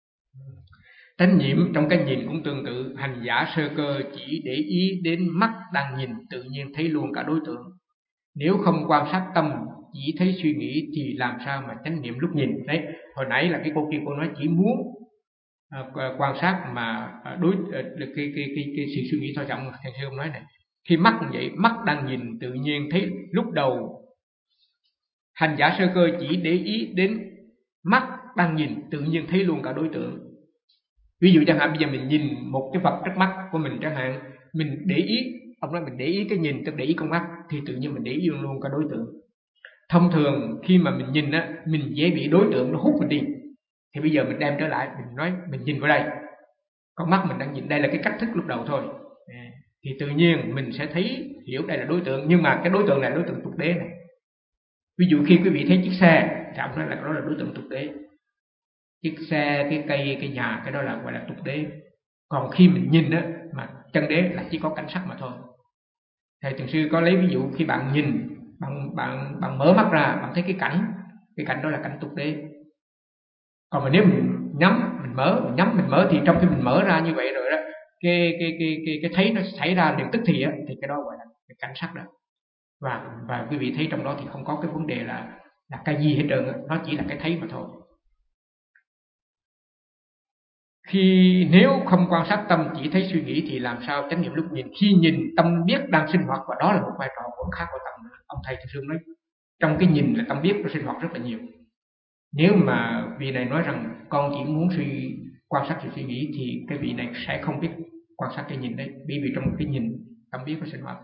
Chánh niệm trong cái nhìn cũng tương tự, hành giả sơ cơ chỉ để ý đến mắt đang nhìn tự nhiên thấy luôn cả đối tượng. Nếu không quan sát tâm, chỉ thấy suy nghĩ thì làm sao mà chánh niệm lúc nhìn. Đấy, hồi nãy là cái cô kia cô nói chỉ muốn uh, quan sát mà uh, đối uh, cái, cái, cái, cái, cái sự suy nghĩ thôi. Trọng thầy sư ông nói này, khi mắt như vậy, mắt đang nhìn tự nhiên thấy lúc đầu hành giả sơ cơ chỉ để ý đến mắt đang nhìn tự nhiên thấy luôn cả đối tượng. Ví dụ chẳng hạn bây giờ mình nhìn một cái vật trước mắt của mình chẳng hạn, mình để ý, ông nói mình để ý cái nhìn, tức để ý con mắt thì tự nhiên mình để ý luôn cả đối tượng. Thông thường khi mà mình nhìn á, mình dễ bị đối tượng nó hút mình đi. Thì bây giờ mình đem trở lại, mình nói mình nhìn vào đây, con mắt mình đang nhìn, đây là cái cách thức lúc đầu thôi. Thì tự nhiên mình sẽ thấy hiểu đây là đối tượng, nhưng mà cái đối tượng này là đối tượng tục đế này. Ví dụ khi quý vị thấy chiếc xe thì ông nói là đó là đối tượng tục đế. Chiếc xe, cái cây, cái nhà, cái đó là gọi là tục đế. Còn khi mình nhìn á, mà chân đế là chỉ có cảnh sắc mà thôi. Thầy Thiền sư có lấy ví dụ khi bạn nhìn, bạn, bạn, bạn mở mắt ra, bạn thấy cái cảnh, cái cảnh đó là cảnh tục đế. Còn mà nếu mình nhắm, mình mở, mình nhắm, mình mở thì trong khi mình mở ra như vậy rồi đó, cái cái cái cái cái thấy nó xảy ra liền tức thì á, thì cái đó gọi là cái cảnh sắc đó. Và và quý vị thấy trong đó thì không có cái vấn đề là là cái gì hết trơn á, nó chỉ là cái thấy mà thôi. Khi nếu không quan sát tâm chỉ thấy suy nghĩ thì làm sao chánh niệm lúc nhìn? Khi nhìn tâm biết đang sinh hoạt, và đó là một vai trò của khác của tâm. Ông thầy Thiền sư nói trong cái nhìn là tâm biết nó sinh hoạt rất là nhiều. Nếu mà vị này nói rằng con chỉ muốn suy quan sát sự suy nghĩ thì cái vị này sẽ không biết quan sát cái nhìn đấy, bởi vì trong cái nhìn tâm biết nó sinh hoạt.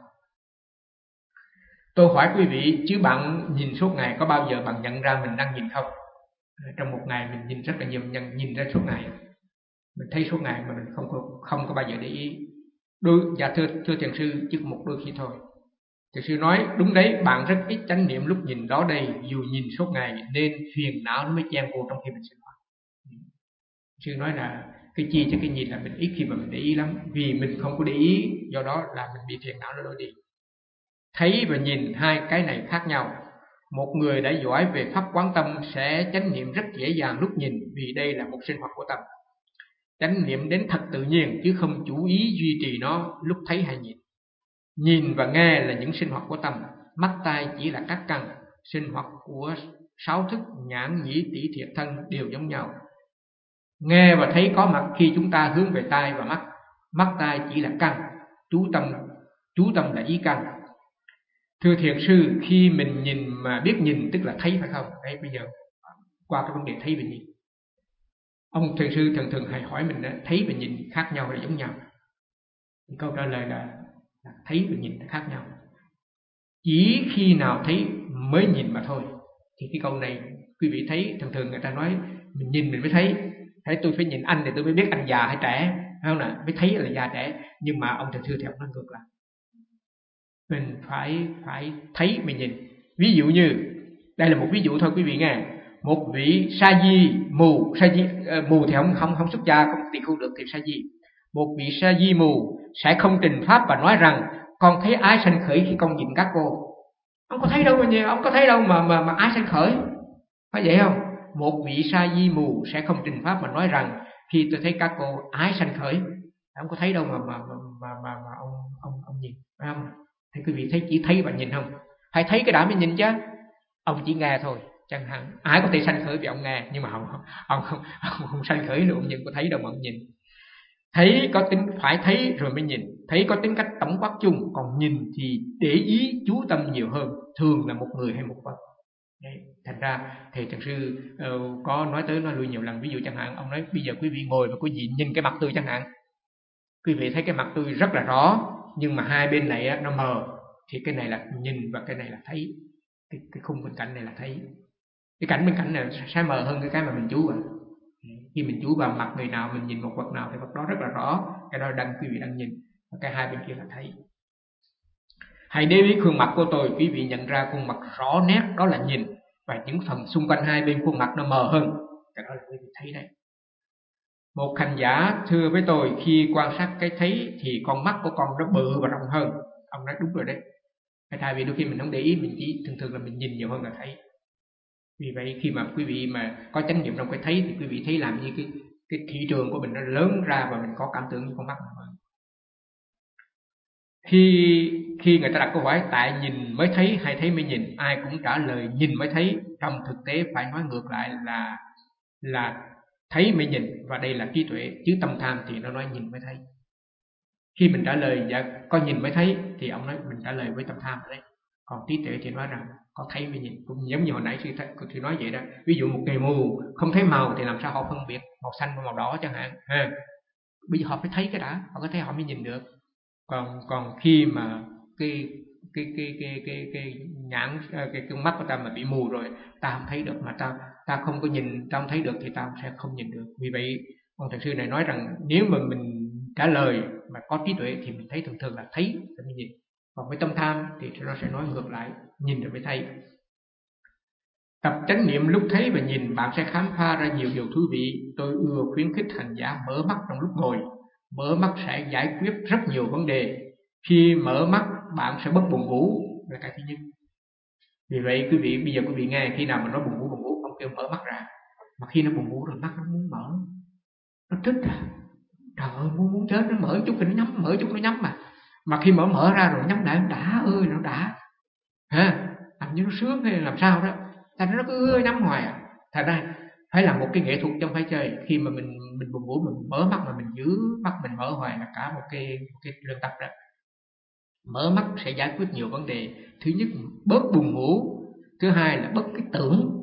Tôi hỏi quý vị, chứ bạn nhìn suốt ngày có bao giờ bạn nhận ra mình đang nhìn không? Trong một ngày mình nhìn rất là nhiều, mình nhìn ra suốt ngày, mình thấy suốt ngày mà mình không có, không có bao giờ để ý. Đôi, dạ thưa, thưa thiền sư, chứ một đôi khi thôi. Thiền sư nói đúng đấy, bạn rất ít chánh niệm lúc nhìn đó đây, dù nhìn suốt ngày nên phiền não nó mới chen vô trong khi mình sinh hoạt. Sư nói là cái chi cho cái nhìn là mình ít khi mà mình để ý lắm, vì mình không có để ý, do đó là mình bị phiền não nó lôi đi. Thấy và nhìn hai cái này khác nhau. Một người đã giỏi về pháp quán tâm sẽ chánh niệm rất dễ dàng lúc nhìn, vì đây là một sinh hoạt của tâm. Chánh niệm đến thật tự nhiên chứ không chủ ý duy trì nó lúc thấy hay nhìn. Nhìn và nghe là những sinh hoạt của tâm, mắt tai chỉ là các căn. Sinh hoạt của sáu thức nhãn nhĩ tỷ thiệt thân đều giống nhau. Nghe và thấy có mặt khi chúng ta hướng về tai và mắt. Mắt tai chỉ là căn, chú tâm, chú tâm là ý căn. Thưa thiền sư, khi mình nhìn mà biết nhìn tức là thấy phải không? Đây bây giờ qua cái vấn đề thấy và nhìn, ông thiền sư thường thường hay hỏi mình đó, thấy và nhìn khác nhau hay giống nhau? Câu trả lời là, là thấy và nhìn khác nhau. Chỉ khi nào thấy mới nhìn mà thôi. Thì cái câu này quý vị thấy thường thường người ta nói mình nhìn mình mới thấy, Thấy tôi phải nhìn anh thì tôi mới biết anh già hay trẻ, phải không nè, mới thấy là già trẻ. Nhưng mà ông thầy sư thì ông nói ngược lại, mình phải phải thấy mình nhìn. Ví dụ như đây là một ví dụ thôi quý vị nghe, một vị sa di mù, sa di uh, mù thì không không không xuất gia, không tỳ khu được thì sa di. Một vị sa di mù sẽ không trình pháp và nói rằng con thấy ái sanh khởi khi con nhìn các cô. Ông có thấy đâu mà nhiều, ông có thấy đâu mà mà mà ái sanh khởi, phải vậy không? Một vị sa di mù sẽ không trình pháp mà nói rằng khi tôi thấy các cô ái sanh khởi. Ông có thấy đâu mà mà mà mà, mà, mà ông ông ông nhìn, phải không? Thì quý vị thấy chỉ thấy và nhìn không? Hay thấy cái đã mới nhìn chứ. Ông chỉ nghe thôi, chẳng hạn ai có thể sanh khởi vì ông nghe, nhưng mà ông ông ông không, ông không sanh khởi luôn, nhưng có thấy đâu mà ông nhìn. Thấy có tính phải thấy rồi mới nhìn, thấy có tính cách tổng quát chung, còn nhìn thì để ý chú tâm nhiều hơn, thường là một người hay một vật. Đấy, thành ra thầy Trần Sư uh, có nói tới nói lui nhiều lần. Ví dụ chẳng hạn ông nói bây giờ quý vị ngồi và quý vị nhìn cái mặt tôi chẳng hạn, quý vị thấy cái mặt tôi rất là rõ, nhưng mà hai bên này á, nó mờ, thì cái này là nhìn và cái này là thấy. Cái, cái khung bên cạnh này là thấy, cái cảnh bên cạnh này sẽ mờ hơn cái cái mà mình chú vào. Khi mình chú vào mặt người nào, mình nhìn một vật nào thì vật đó rất là rõ, cái đó đang quý vị đang nhìn, và cái hai bên kia là thấy. Hãy để ý khuôn mặt của tôi, quý vị nhận ra khuôn mặt rõ nét đó là nhìn, và những phần xung quanh hai bên khuôn mặt nó mờ hơn, cái đó là quý vị thấy đấy. Một hành giả thưa với tôi, khi quan sát cái thấy thì con mắt của con nó bự và rộng hơn. Ông nói đúng rồi đấy. Thay vì đôi khi mình không để ý, mình chỉ thường thường là mình nhìn nhiều hơn là thấy. Vì vậy khi mà quý vị mà có chánh niệm trong cái thấy thì quý vị thấy làm như cái cái thị trường của mình nó lớn ra, và mình có cảm tưởng như con mắt mình hơn. Khi khi người ta đặt câu hỏi tại nhìn mới thấy hay thấy mới nhìn, ai cũng trả lời nhìn mới thấy. Trong thực tế phải nói ngược lại là là thấy mới nhìn, và đây là trí tuệ, chứ tâm tham thì nó nói nhìn mới thấy. Khi mình trả lời dạ có nhìn mới thấy thì ông nói mình trả lời với tâm tham đấy. Còn trí tuệ thì nói rằng có thấy mới nhìn, cũng giống như hồi nãy sư thì nói vậy đó. Ví dụ một người mù không thấy màu thì làm sao họ phân biệt màu xanh và màu đỏ chẳng hạn ha. Bây giờ họ phải thấy cái đã, họ có thấy họ mới nhìn được. Còn còn khi mà cái cái cái cái cái cái nhãn cái con mắt của ta mà bị mù rồi, ta không thấy được, mà ta ta không có nhìn, ta không thấy được thì ta sẽ không nhìn được. Vì vậy ông thầy sư này nói rằng nếu mà mình trả lời mà có trí tuệ thì mình thấy thường thường là thấy rồi mới nhìn. Còn với tâm tham thì nó sẽ nói ngược lại, nhìn rồi mới thấy. Tập chánh niệm lúc thấy và nhìn, bạn sẽ khám phá ra nhiều điều thú vị. Tôi ưa khuyến khích hành giả mở mắt trong lúc ngồi. Mở mắt sẽ giải quyết rất nhiều vấn đề. Khi mở mắt bạn sẽ bớt buồn ngủ là cái thứ nhất. Vì vậy quý vị bây giờ quý vị nghe, khi nào mà nó buồn ngủ buồn ngủ ông kêu mở mắt ra, mà khi nó buồn ngủ rồi mắt nó muốn mở, nó thích à, trời ơi muốn muốn chết, nó mở chút thì nó nhắm, mở chút nó nhắm, mà mà khi mở mở ra rồi nhắm lại nó đã ơi nó đã ha, làm như nó sướng hay làm sao đó, thành nó cứ nhắm hoài à. Thành ra phải là một cái nghệ thuật trong phải chơi. Khi mà mình mình buồn ngủ mình mở mắt mà mình giữ mắt mình mở hoài là cả một cái một cái luyện tập đó. Mở mắt sẽ giải quyết nhiều vấn đề. Thứ nhất bớt buồn ngủ, thứ hai là bớt cái tưởng.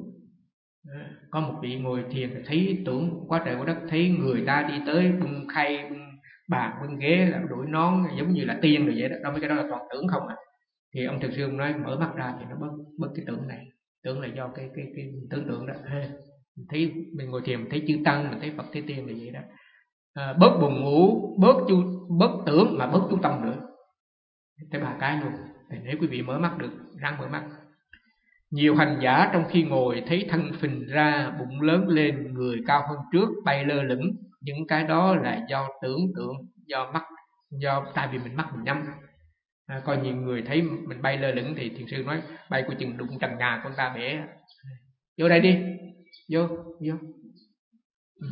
Có một vị ngồi thiền thấy tưởng quá trời quá đất, thấy người ta đi tới bưng khay bưng bàn bưng ghế là đội nón giống như là tiên rồi vậy đó, đâu mấy cái đó là toàn tưởng không à. Thì ông thực sư ông nói mở mắt ra thì nó bớt bớt cái tưởng này. Tưởng là do cái cái cái tưởng tượng đó ha. Mình thấy mình ngồi thiền mình thấy chư tăng, mình thấy Phật thấy tiên là vậy đó. À, bớt buồn ngủ, bớt chu bớt tưởng mà bớt chú tâm nữa. Tới ba cái luôn. Thì nếu quý vị mở mắt được, ráng mở mắt. Nhiều hành giả trong khi ngồi thấy thân phình ra, bụng lớn lên, người cao hơn trước, bay lơ lửng. Những cái đó là do tưởng tượng, do mắt, do tại vì mình mắt mình nhắm. À, coi nhiều người thấy mình bay lơ lửng thì thiền sư nói bay của chừng đụng trần nhà con ta bể. Vô đây đi, vô, vô. Ừ.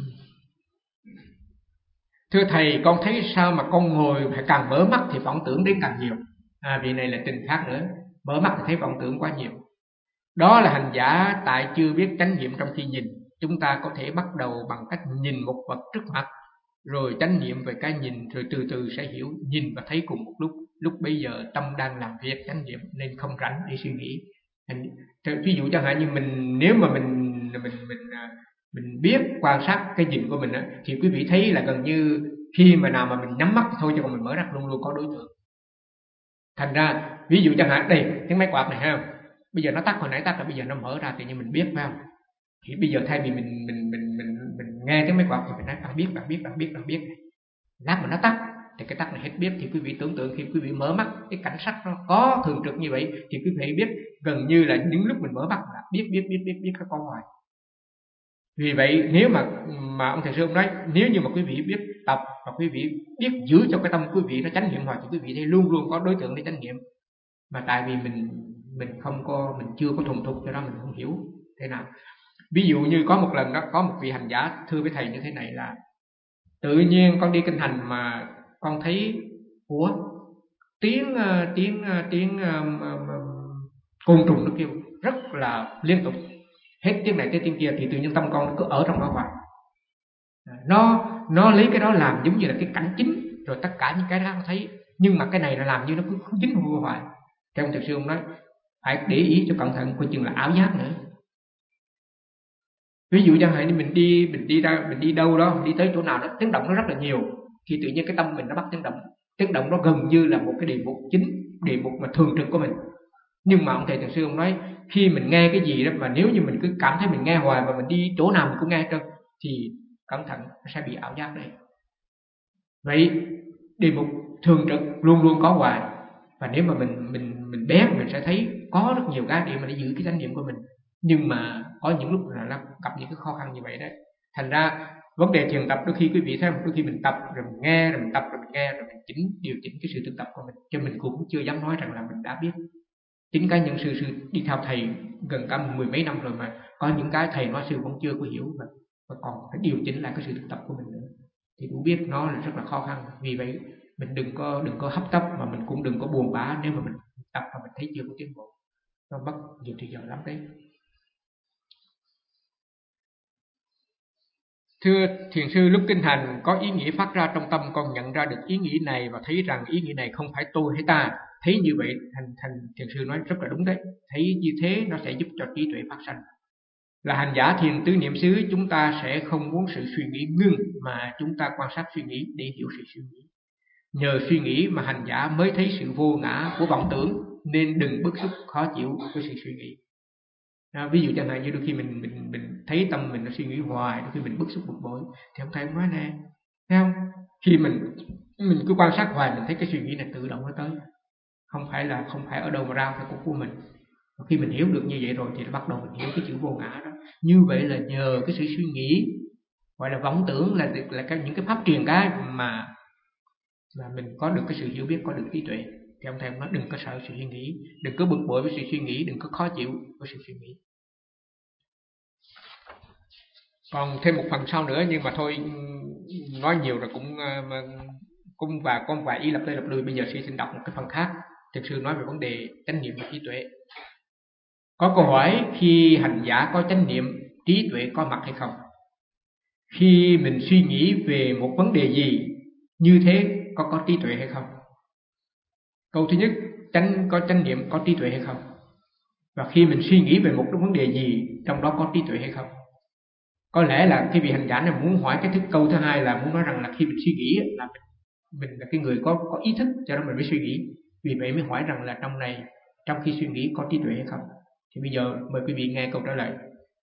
Thưa thầy, con thấy sao mà con ngồi phải càng mở mắt thì vọng tưởng đến càng nhiều. À, vì này là tình khác nữa, mở mắt thì thấy vọng tưởng quá nhiều. Đó là hành giả tại chưa biết chánh niệm trong khi nhìn. Chúng ta có thể bắt đầu bằng cách nhìn một vật trước mặt, rồi chánh niệm về cái nhìn, rồi từ từ sẽ hiểu nhìn và thấy cùng một lúc. Lúc bây giờ tâm đang làm việc chánh niệm nên không rảnh để suy nghĩ. Ví dụ chẳng hạn như mình, nếu mà mình mình mình mình biết quan sát cái nhìn của mình á, thì quý vị thấy là gần như khi mà nào mà mình nhắm mắt thì thôi, chứ còn mình mở ra luôn luôn có đối tượng. Thành ra ví dụ chẳng hạn đây cái máy quạt này ha, bây giờ nó tắt, hồi nãy tắt rồi, bây giờ nó mở ra tự nhiên mình biết phải không? Thì bây giờ thay vì mình mình mình mình mình nghe tiếng máy quạt thì mình nói bạn biết, bạn biết, bạn biết, bạn biết. Lát mà nó tắt thì cái tắt này hết biết, thì quý vị tưởng tượng khi quý vị mở mắt cái cảnh sắc nó có thường trực như vậy thì quý vị biết gần như là những lúc mình mở mắt là biết biết biết biết biết nó có ngoài. Vì vậy nếu mà mà ông thầy sư ông nói nếu như mà quý vị biết tập và quý vị biết giữ cho cái tâm quý vị nó chánh niệm hoài thì quý vị đây luôn luôn có đối tượng để chánh niệm. Mà tại vì mình mình không có mình chưa có thuần thục cho đó mình không hiểu thế nào. Ví dụ như có một lần đó có một vị hành giả thưa với thầy như thế này là tự nhiên con đi kinh hành mà con thấy ủa tiếng tiếng tiếng côn trùng nó kêu rất là liên tục, hết tiếng này tới tiếng kia thì tự nhiên tâm con cứ ở trong đó hoài. Nó nó lấy cái đó làm giống như là cái cảnh chính rồi tất cả những cái đó con thấy, nhưng mà cái này là làm như nó cứ dính vô hoài. Theo ông thầy sư ông nói phải để ý cho cẩn thận, coi chừng là ảo giác nữa. Ví dụ chẳng hạn như mình đi mình đi ra mình đi đâu đó, mình đi tới chỗ nào đó tiếng động nó rất là nhiều, thì tự nhiên cái tâm mình nó bắt tiếng động, tiếng động nó gần như là một cái đề mục chính, đề mục mà thường trực của mình. Nhưng mà ông thầy thầy sư ông nói khi mình nghe cái gì đó mà nếu như mình cứ cảm thấy mình nghe hoài và mình đi chỗ nào mình cũng nghe hết trơn thì cẩn thận nó sẽ bị ảo giác đấy. Vậy đề mục thường trực luôn luôn có hoài, và nếu mà mình mình mình bé mình sẽ thấy có rất nhiều cái để mà để giữ cái chánh niệm của mình. Nhưng mà có những lúc là nó gặp những cái khó khăn như vậy đấy. Thành ra vấn đề thiền tập đôi khi quý vị thấy đôi khi mình tập rồi mình nghe rồi mình tập rồi mình nghe rồi mình chỉnh điều chỉnh cái sự thực tập của mình, cho mình cũng chưa dám nói rằng là mình đã biết. Chính cá nhân sư sư đi theo thầy gần cả mười mấy năm rồi mà có những cái thầy nói sư vẫn chưa có hiểu và, và còn phải điều chỉnh lại cái sự thực tập của mình nữa, thì cũng biết nó là rất là khó khăn. Vì vậy mình đừng có đừng có hấp tấp mà mình cũng đừng có buồn bã nếu mà mình tập và mình thấy chưa có tiến bộ, nó mất nhiều thời giờ lắm đấy. Thưa thiền sư, lúc kinh hành có ý nghĩ phát ra trong tâm, con nhận ra được ý nghĩ này và thấy rằng ý nghĩ này không phải tôi hay ta. Thấy như vậy thành thành thiền sư nói rất là đúng đấy. Thấy như thế nó sẽ giúp cho trí tuệ phát sanh. Là hành giả thiền tứ niệm xứ, chúng ta sẽ không muốn sự suy nghĩ ngưng mà chúng ta quan sát suy nghĩ để hiểu sự suy nghĩ. Nhờ suy nghĩ mà hành giả mới thấy sự vô ngã của vọng tưởng, nên đừng bức xúc khó chịu với sự suy nghĩ. À, ví dụ chẳng hạn như đôi khi mình mình mình thấy tâm mình nó suy nghĩ hoài, đôi khi mình bức xúc bực bội, thì ông thầy nói nè, thấy không? Khi mình mình cứ quan sát hoài mình thấy cái suy nghĩ này tự động nó tới, không phải là không phải ở đâu mà ra, phải của của mình. Và khi mình hiểu được như vậy rồi thì bắt đầu mình hiểu cái chữ vô ngã đó. Như vậy là nhờ cái sự suy nghĩ gọi là vọng tưởng là là cái những cái pháp truyền cái mà mà mình có được cái sự hiểu biết, có được trí tuệ. Thì ông thầy nói đừng có sợ sự suy nghĩ, đừng có bực bội với sự suy nghĩ, đừng có khó chịu với sự suy nghĩ. Còn thêm một phần sau nữa, nhưng mà thôi nói nhiều rồi cũng cũng và có vài ý lập đây lập lui. Bây giờ sư xin đọc một cái phần khác. Thực sự nói về vấn đề chánh niệm và trí tuệ. Có câu hỏi khi hành giả có chánh niệm, trí tuệ có mặt hay không? Khi mình suy nghĩ về một vấn đề gì, như thế có có trí tuệ hay không? Câu thứ nhất, chánh có chánh niệm có trí tuệ hay không? Và khi mình suy nghĩ về một vấn đề gì, trong đó có trí tuệ hay không? Có lẽ là cái vị hành giả này muốn hỏi cái thứ câu thứ hai là muốn nói rằng là khi mình suy nghĩ là mình, mình là cái người có có ý thức, cho nên mình mới suy nghĩ. Vì vậy mới hỏi rằng là trong này, trong khi suy nghĩ có trí tuệ hay không? Thì bây giờ mời quý vị nghe câu trả lời.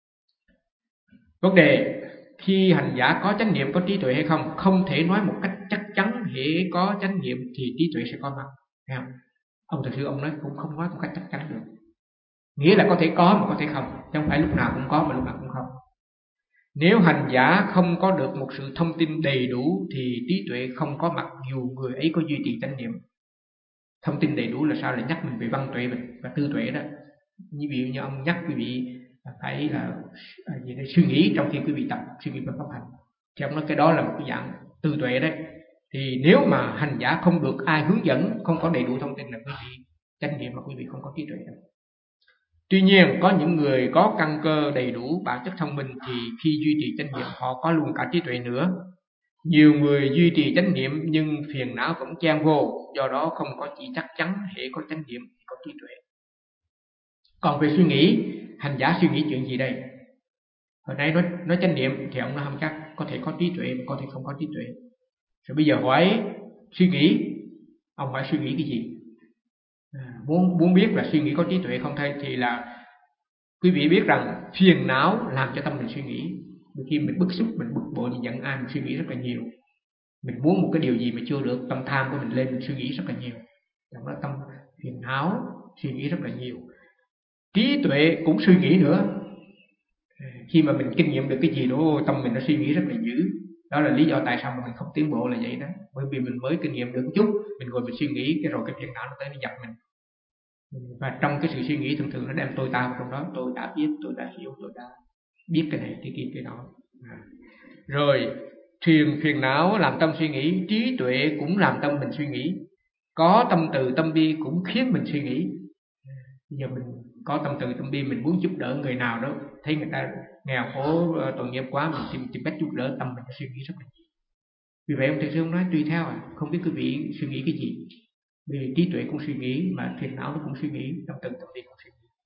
Vấn đề khi hành giả có chánh niệm có trí tuệ hay không, không thể nói một cách chắc chắn hễ có chánh niệm thì trí tuệ sẽ có mặt. Thấy không? Ông thầy sư ông nói cũng không nói một cách chắc chắn được. Nghĩa là có thể có mà có thể không, chứ không phải lúc nào cũng có mà lúc nào cũng không. Nếu hành giả không có được một sự thông tin đầy đủ thì trí tuệ không có mặt dù người ấy có duy trì chánh niệm. Thông tin đầy đủ là sao? Là nhắc mình về văn tuệ và tư tuệ đó. Như ví dụ như ông nhắc quý vị phải là gì đấy, suy nghĩ trong khi quý vị tập suy nghĩ và pháp hành, thì ông nói cái đó là một cái dạng tư tuệ đấy. Thì nếu mà hành giả không được ai hướng dẫn, không có đầy đủ thông tin là quý vị chánh niệm mà quý vị không có trí tuệ đâu. Tuy nhiên có những người có căn cơ đầy đủ bản chất thông minh thì khi duy trì chánh niệm họ có luôn cả trí tuệ nữa. Nhiều người duy trì chánh niệm nhưng phiền não vẫn chen vô, do đó không có chỉ chắc chắn hễ có chánh niệm thì có trí tuệ. Còn về suy nghĩ, hành giả suy nghĩ chuyện gì đây? Hồi nãy nói, nói chánh niệm thì ông nói không chắc, có thể có trí tuệ mà có thể không có trí tuệ. Rồi bây giờ hỏi suy nghĩ, ông hỏi suy nghĩ cái gì? À, muốn, muốn biết là suy nghĩ có trí tuệ không thay thì là quý vị biết rằng phiền não làm cho tâm mình suy nghĩ. Đôi khi mình bức xúc, mình bực bội, mình giận ai, mình suy nghĩ rất là nhiều. Mình muốn một cái điều gì mà chưa được, tâm tham của mình lên, mình suy nghĩ rất là nhiều. Trong đó tâm phiền não, suy nghĩ rất là nhiều. Trí tuệ cũng suy nghĩ nữa. Khi mà mình kinh nghiệm được cái gì đó, tâm mình nó suy nghĩ rất là dữ. Đó là lý do tại sao mà mình không tiến bộ là vậy đó. Bởi vì mình mới kinh nghiệm được một chút, mình ngồi mình suy nghĩ, cái rồi cái phiền não nó tới nó dập mình. Và trong cái sự suy nghĩ thường thường nó đem tôi ta vào trong đó. Tôi đã biết, tôi đã hiểu, tôi đã biết cái này, cái kia, cái đó. À. Rồi thiền phiền não làm tâm suy nghĩ, trí tuệ cũng làm tâm mình suy nghĩ. Có tâm từ tâm bi cũng khiến mình suy nghĩ. Bây giờ mình có tâm từ tâm bi, mình muốn giúp đỡ người nào đó, thấy người ta nghèo khổ tội nghiệp quá, mình tìm, tìm cách giúp đỡ, tâm mình suy nghĩ rất là nhiều. Vì vậy ông thầy sư ông nói tùy theo à, không biết quý vị suy nghĩ cái gì. Vì trí tuệ cũng suy nghĩ, mà phiền não nó cũng suy nghĩ, tâm từ tâm bi cũng suy nghĩ.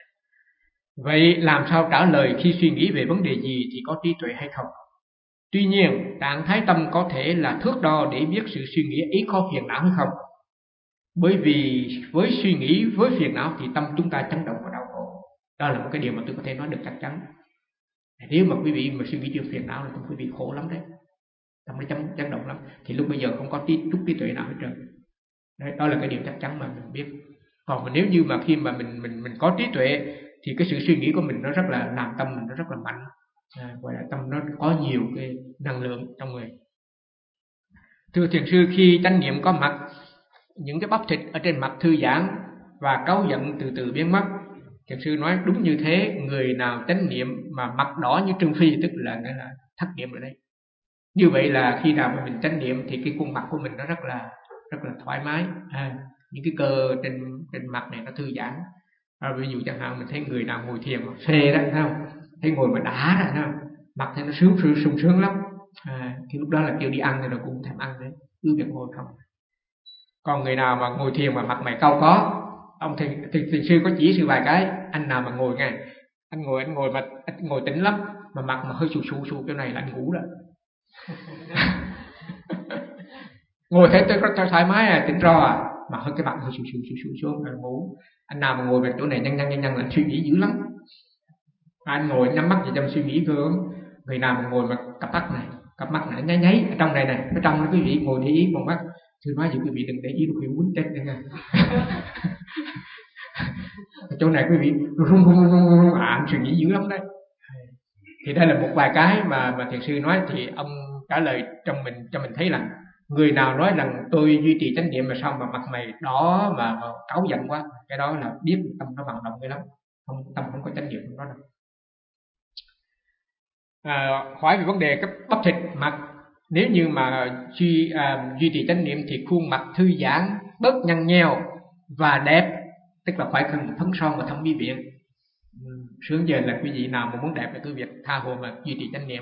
Vậy làm sao trả lời khi suy nghĩ về vấn đề gì thì có trí tuệ hay không? Tuy nhiên, trạng thái tâm có thể là thước đo để biết sự suy nghĩ ấy có phiền não hay không. Bởi vì với suy nghĩ, với phiền não thì tâm chúng ta chấn động và đau khổ. Đó là một cái điều mà tôi có thể nói được chắc chắn. Nếu mà quý vị mà suy nghĩ chuyện phiền não là quý vị khổ lắm đấy, tâm nó chấn, chấn động lắm. Thì lúc bây giờ không có tí, chút trí tuệ nào hết trơn. Đấy, đó là cái điều chắc chắn mà mình biết. Còn mà nếu như mà khi mà mình mình mình có trí tuệ thì cái sự suy nghĩ của mình nó rất là làm tâm mình nó rất là mạnh, à, gọi là tâm nó có nhiều cái năng lượng trong người. Thưa thiền sư, khi chánh niệm có mặt, những cái bắp thịt ở trên mặt thư giãn và cáu giận từ từ biến mất. Thiền sư nói đúng như thế. Người nào chánh niệm mà mặt đỏ như Trương Phi tức là nghĩa là thất niệm rồi đấy. Như vậy là khi nào mà mình chánh niệm thì cái khuôn mặt của mình nó rất là rất là thoải mái, à, những cái cơ trên trên mặt này nó thư giãn. À, ví dụ chẳng hạn mình thấy người nào ngồi thiền mà phê đó, thấy không? Thấy ngồi mà đã ra, thấy không? Mặt thấy nó sướng sướng sung sướng lắm. À, khi lúc đó là kêu đi ăn thì nó cũng thèm ăn đấy, cứ việc ngồi không. Còn người nào mà ngồi thiền mà mặt mày cau có, ông thiền, thiền, thiền sư có chỉ sư vài cái. Anh nào mà ngồi ngay, anh ngồi anh ngồi mà anh ngồi tỉnh lắm mà mặt mà hơi sù sù sù kiểu này là anh ngủ rồi. Ngồi thấy tôi có thoải mái à, tỉnh ro à, mà hơi cái mặt hơi sù sù sù sù xuống là ngủ. Anh nào mà ngồi về chỗ này nhăn nhăn nhăn nhăn là suy nghĩ dữ lắm. Anh ngồi nhắm mắt thì trong suy nghĩ cơ. Người nào mà ngồi mà cặp mắt này, cặp mắt này nháy nháy ở trong này này, ở trong đó quý vị ngồi để ý một mắt. Thưa nói gì quý vị đừng để ý, quý vị quýnh chết đấy nha. Chỗ này quý vị rung rung rung rung à, anh suy nghĩ dữ lắm đấy. Thì đây là một vài cái mà mà thiền sư nói, thì ông trả lời trong mình cho mình thấy là người nào nói rằng tôi duy trì chánh niệm mà sao mà mặt mày đỏ mà, mà cáu giận quá, cái đó là biết tâm nó vận động cái lắm, không tâm không có chánh niệm trong đó đâu. À, hỏi về vấn đề cái bắp thịt mặt, nếu như mà duy à, duy trì chánh niệm thì khuôn mặt thư giãn, bớt nhăn nheo và đẹp, tức là phải cần phấn son và thẩm mỹ viện. Sướng giờ là quý vị nào mà muốn đẹp là cứ việc tha hồ mà duy trì chánh niệm.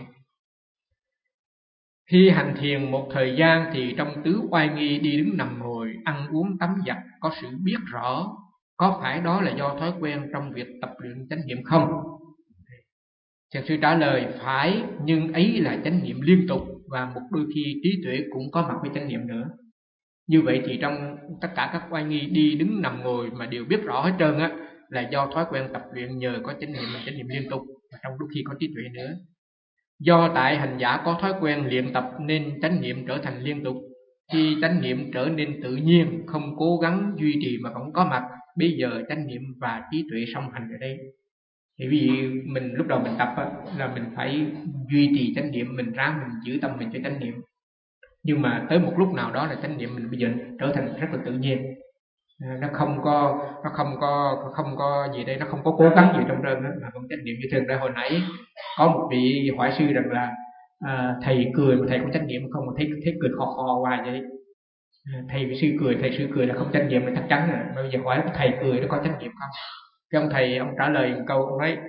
Khi hành thiền một thời gian thì trong tứ oai nghi đi đứng nằm ngồi, ăn uống tắm giặt có sự biết rõ, có phải đó là do thói quen trong việc tập luyện chánh niệm không? Thiền sư trả lời phải, nhưng ấy là chánh niệm liên tục và một đôi khi trí tuệ cũng có mặt với chánh niệm nữa. Như vậy thì trong tất cả các oai nghi đi đứng nằm ngồi mà đều biết rõ hết trơn á, là do thói quen tập luyện nhờ có chánh niệm và chánh niệm liên tục, và trong đôi khi có trí tuệ nữa. Do tại hành giả có thói quen luyện tập nên chánh niệm trở thành liên tục. Khi chánh niệm trở nên tự nhiên, không cố gắng duy trì mà vẫn có mặt, bây giờ chánh niệm và trí tuệ song hành ở đây. Thì vì mình lúc đầu mình tập á, là mình phải duy trì chánh niệm, mình ráng mình giữ tâm mình cho chánh niệm. Nhưng mà tới một lúc nào đó là chánh niệm mình bây giờ trở thành rất là tự nhiên. Nó không có nó không có không có gì đây, nó không có cố gắng gì trong trơn đó, mà vẫn chánh niệm như thường. Ra hồi nãy có một vị hỏi sư rằng là à, thầy cười mà thầy không chánh niệm không, mà thấy thấy cười khò khò hoài vậy. À, thầy sư cười, thầy sư cười là không chánh niệm là chắc chắn rồi. Bây giờ hỏi thầy cười nó có chánh niệm không? Cái ông thầy ông trả lời một câu, ông nói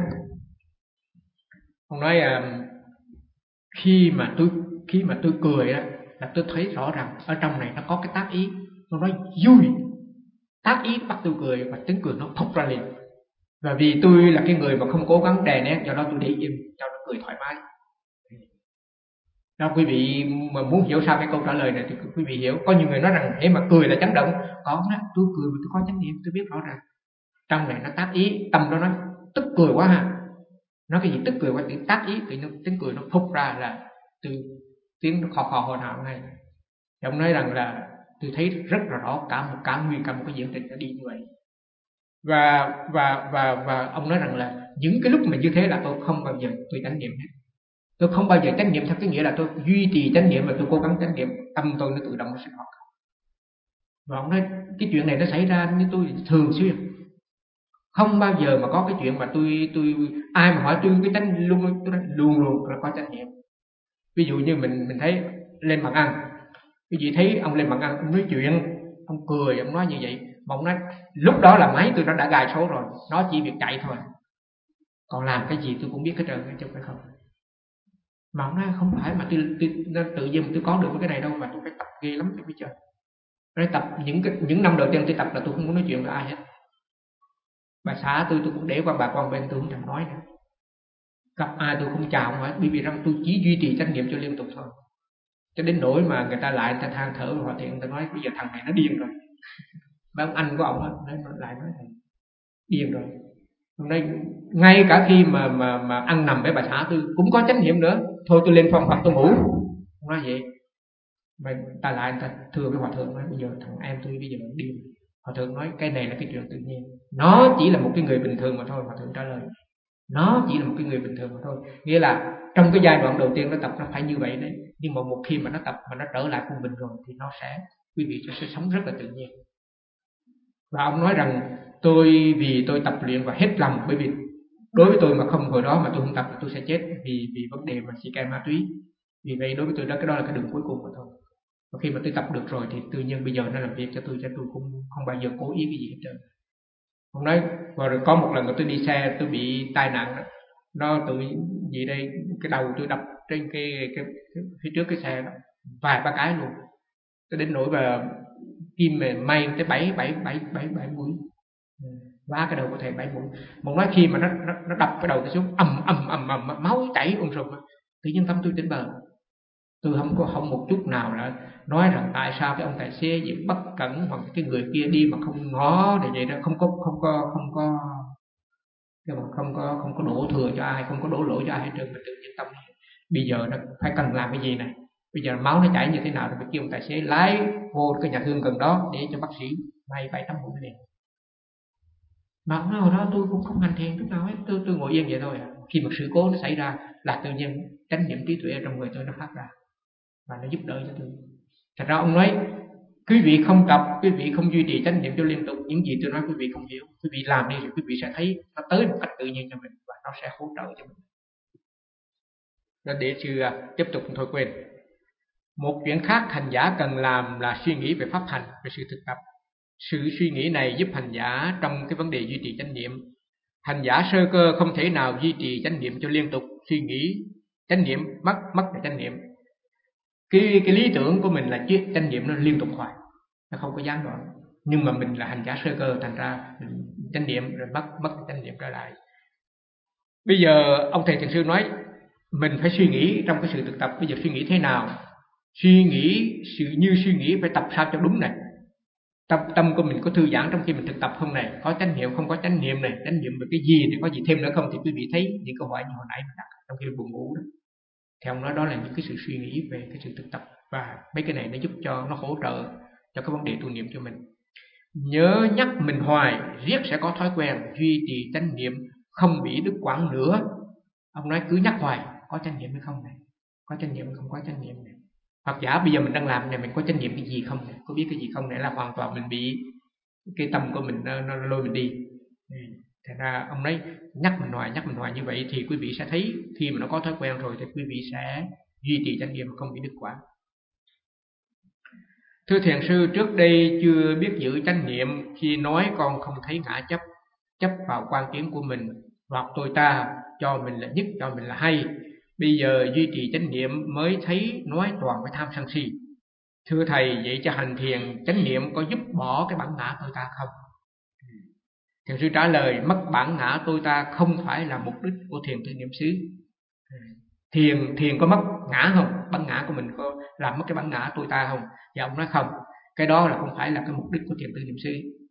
ông nói à, khi mà tôi khi mà tôi cười đó là tôi thấy rõ ràng ở trong này nó có cái tác ý. Nó nói vui, tác ý bắt tôi cười và tiếng cười nó thốc ra liền. Và vì tôi là cái người mà không cố gắng đè nén, do đó tôi để im cho nó cười thoải mái. Đó, quý vị mà muốn hiểu sao cái câu trả lời này thì quý vị hiểu. Có nhiều người nói rằng thế mà cười là chấn động. Có đó, tôi cười mà tôi có chánh niệm, tôi biết rõ ràng trong này nó tác ý. Tâm đó nó tức cười quá ha, Nói cái gì tức cười qua tiếng tác ý, thì nó tiếng cười nó phúc ra là từ tiếng nó khò khò hồi nào ngay. Thì ông nói rằng là tôi thấy rất là rõ cả một cả nguyên cả một cái diễn trình đã đi như vậy. Và và và và ông nói rằng là những cái lúc mà như thế là tôi không bao giờ tôi chánh niệm hết. Tôi không bao giờ chánh niệm theo cái nghĩa là tôi duy trì chánh niệm và tôi cố gắng chánh niệm, tâm tôi nó tự động nó sinh hoạt. Và ông nói cái chuyện này nó xảy ra với tôi thường xuyên, không bao giờ mà có cái chuyện mà tôi tôi ai mà hỏi tôi cái chánh luôn tôi luôn luôn là có chánh niệm. Ví dụ như mình mình thấy lên bàn ăn, quý vị thấy ông lên bàn ăn, ông nói chuyện, ông cười, ông nói như vậy, mà ông nói lúc đó là máy tôi nó đã gài số rồi, nó chỉ việc chạy thôi, còn làm cái gì tôi cũng biết hết trơn, chứ phải không? Mà ông nói không phải mà tôi, tôi, tôi tự nhiên tôi có được cái này đâu, mà tôi phải tập ghê lắm chứ bây giờ. Tôi tập những cái những năm đầu tiên tôi tập là tôi không muốn nói chuyện với ai hết. Bà xã tôi tôi cũng để qua bà con bên tôi không thèm nói nữa. Gặp ai tôi không chào không hỏi, bởi vì rằng tôi chỉ duy trì chánh niệm cho liên tục thôi. Cho đến nỗi mà người ta lại người ta than thở và hòa thiện, người ta nói bây giờ thằng này nó điên rồi. Ba ông anh của ông nói lại nói thầy điên rồi. Hôm nay ngay cả khi mà mà mà ăn nằm với bà xã tôi cũng có chánh niệm nữa. Thôi tôi lên phòng học tôi ngủ. Ông nói vậy. Mà ta lại người ta thưa với hòa thượng nói bây giờ thằng em tôi bây giờ nó điên. Hòa thượng nói cái này là cái chuyện tự nhiên. Nó chỉ là một cái người bình thường mà thôi. Hòa thượng trả lời. Nó chỉ là một cái người bình thường mà thôi. Nghĩa là trong cái giai đoạn đầu tiên nó tập nó phải như vậy đấy. Nhưng mà một khi mà nó tập mà nó trở lại quân bình rồi thì nó sẽ, quý vị sẽ sống rất là tự nhiên. Và ông nói rằng tôi vì tôi tập luyện và hết lòng, bởi vì đối với tôi mà không hồi đó mà tôi không tập thì tôi sẽ chết vì vì vấn đề mà xì ke ma túy. Vì vậy đối với tôi đó cái đó là cái đường cuối cùng mà thôi. Và khi mà tôi tập được rồi thì tự nhiên bây giờ nó làm việc cho tôi, cho tôi cũng không bao giờ cố ý cái gì hết trơn. Ông nói và rồi có một lần tôi đi xe tôi bị tai nạn đó. Nó tự gì đây cái đầu tôi đập trên cái, cái, cái phía trước cái xe đó vài ba cái luôn, cho đến nỗi mà kim mà may tới bảy bảy bảy bảy bảy mũi, vá cái đầu có thể bảy mũi. Một nói khi mà nó nó, nó đập cái đầu tôi xuống ầm ầm ầm ầm máu chảy um sùm, tự nhiên tâm tôi tỉnh bờ. Tôi không có không một chút nào là nói rằng tại sao cái ông tài xế gì bất cẩn hoặc cái người kia đi mà không ngó để vậy đó, không có không có không có nhưng mà không có không có đổ thừa cho ai, không có đổ lỗi cho ai hết trơn, mà tự nhiên tâm bây giờ nó phải cần làm cái gì này, bây giờ máu nó chảy như thế nào rồi phải kêu ông tài xế lái vô cái nhà thương gần đó để cho bác sĩ may bảy tấm mũi liền. Mà ông nói hồi đó tôi cũng không hành thiền chút nào hết, tôi tôi ngồi yên vậy thôi à. Khi một sự cố nó xảy ra là tự nhiên chánh niệm trí tuệ trong người tôi nó phát ra và nó giúp đỡ cho tôi. Thật ra ông nói quý vị không tập, quý vị không duy trì chánh niệm cho liên tục, những gì tôi nói quý vị không hiểu, quý vị làm đi rồi quý vị sẽ thấy nó tới một cách tự nhiên cho mình và nó sẽ hỗ trợ cho mình. Rồi để sư tiếp tục thôi quên. Một chuyện khác hành giả cần làm là suy nghĩ về pháp hành, về sự thực tập. Sự suy nghĩ này giúp hành giả trong cái vấn đề duy trì chánh niệm. Hành giả sơ cơ không thể nào duy trì chánh niệm cho liên tục, suy nghĩ chánh niệm mất mất là chánh niệm. Cái cái lý tưởng của mình là chánh niệm nó liên tục hoài, nó không có gián đoạn. Nhưng mà mình là hành giả sơ cơ, thành ra chánh niệm rồi mất mất chánh niệm trở lại. Bây giờ ông thầy thiền sư nói mình phải suy nghĩ trong cái sự thực tập. Bây giờ suy nghĩ thế nào? Suy nghĩ sự như suy nghĩ phải tập sao cho đúng này. Tâm, tâm của mình có thư giãn trong khi mình thực tập không này, có chánh niệm không có chánh niệm này, chánh niệm về cái gì thì có gì thêm nữa không, thì quý vị thấy những câu hỏi như hồi nãy mình đặt trong khi buồn ngủ đó. Thì ông nói đó là những cái sự suy nghĩ về cái sự thực tập, và mấy cái này nó giúp cho nó hỗ trợ cho cái vấn đề tu niệm cho mình. Nhớ nhắc mình hoài, riết sẽ có thói quen duy trì chánh niệm không bị đứt quãng nữa. Ông nói cứ nhắc hoài, có chánh niệm hay không này, có chánh niệm hay không có chánh niệm này. Hoặc giả bây giờ mình đang làm này, mình có chánh niệm cái gì không này, có biết cái gì không này, là hoàn toàn mình bị cái tâm của mình nó, nó lôi mình đi. Thành ra ông nói nhắc mình hoài, nhắc mình hoài như vậy thì quý vị sẽ thấy khi mà nó có thói quen rồi thì quý vị sẽ duy trì chánh niệm không bị đứt quãng. Thưa thiền sư, trước đây chưa biết giữ chánh niệm, khi nói con không thấy ngã chấp, chấp vào quan kiến của mình hoặc tôi ta, cho mình là nhất, cho mình là hay. Bây giờ duy trì chánh niệm mới thấy nói toàn với tham sân si. Thưa thầy, vậy cho hành thiền chánh niệm có giúp bỏ cái bản ngã tôi ta không? Thiền sư trả lời, mất bản ngã tôi ta không phải là mục đích của thiền tự niệm xứ. Thiền thiền có mất ngã không? Bản ngã của mình có làm mất cái bản ngã tôi ta không? Dạ ông nói không, cái đó là không phải là cái mục đích của thiền tự niệm xứ.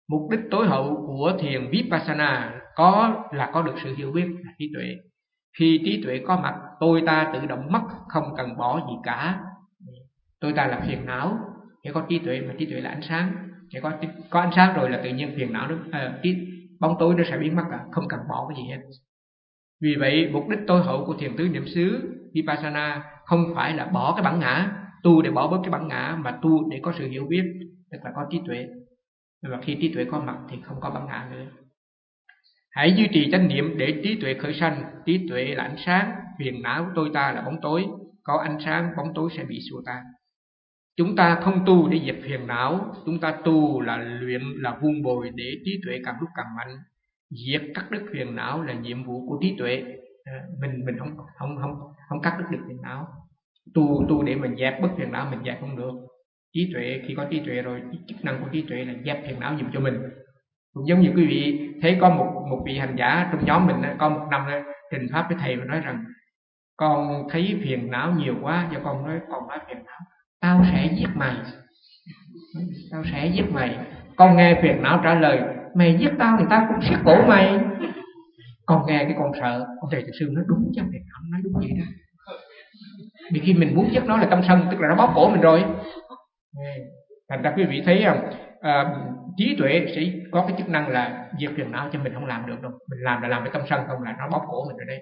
Mục đích tối hậu của thiền Vipassana có là có được sự hiểu biết, là trí tuệ. Khi trí tuệ có mặt, tôi ta tự động mất, không cần bỏ gì cả. Tôi ta là phiền não, chỉ có trí tuệ, mà trí tuệ là ánh sáng. Chỉ có có ánh sáng rồi là tự nhiên phiền não nó à, trí, bóng tối nó sẽ biến mất cả, không cần bỏ cái gì hết. Vì vậy mục đích tối hậu của thiền tứ niệm xứ Vipassana không phải là bỏ cái bản ngã, tu để bỏ bớt cái bản ngã, mà tu để có sự hiểu biết, tức là có trí tuệ. Và khi trí tuệ có mặt thì không có bản ngã nữa. Hãy duy trì chánh niệm để trí tuệ khởi sanh. Trí tuệ là ánh sáng, phiền não tôi ta là bóng tối. Có ánh sáng, bóng tối sẽ bị xua tan. Chúng ta không tu để diệt phiền não, chúng ta tu là luyện, là vun bồi để trí tuệ càng lúc càng mạnh. Diệt cắt đứt phiền não là nhiệm vụ của trí tuệ. Mình mình không không không không cắt đứt được phiền não. Tu tu để mình dẹp bớt phiền não, mình dẹp không được. Trí tuệ, khi có trí tuệ rồi, chức năng của trí tuệ là dẹp phiền não giùm cho mình. Cũng giống như quý vị thấy có một một vị hành giả trong nhóm mình, có một năm trình pháp với thầy và nói rằng con thấy phiền não nhiều quá, do con nói con nói phiền não, tao sẽ giết mày, tao sẽ giết mày. Con nghe phiền não trả lời, mày giết tao thì tao cũng siết cổ mày. Con nghe cái con sợ, ông thầy thực sư nói đúng chứ, phiền não nói đúng vậy đó. Vì khi mình muốn giết nó là tâm sân, tức là nó bóp cổ mình rồi. Thành ra quý vị thấy không, à, trí tuệ sẽ có cái chức năng là diệt phiền não, cho mình không làm được đâu. Mình làm là làm với tâm sân không, là nó bóp cổ mình rồi đấy.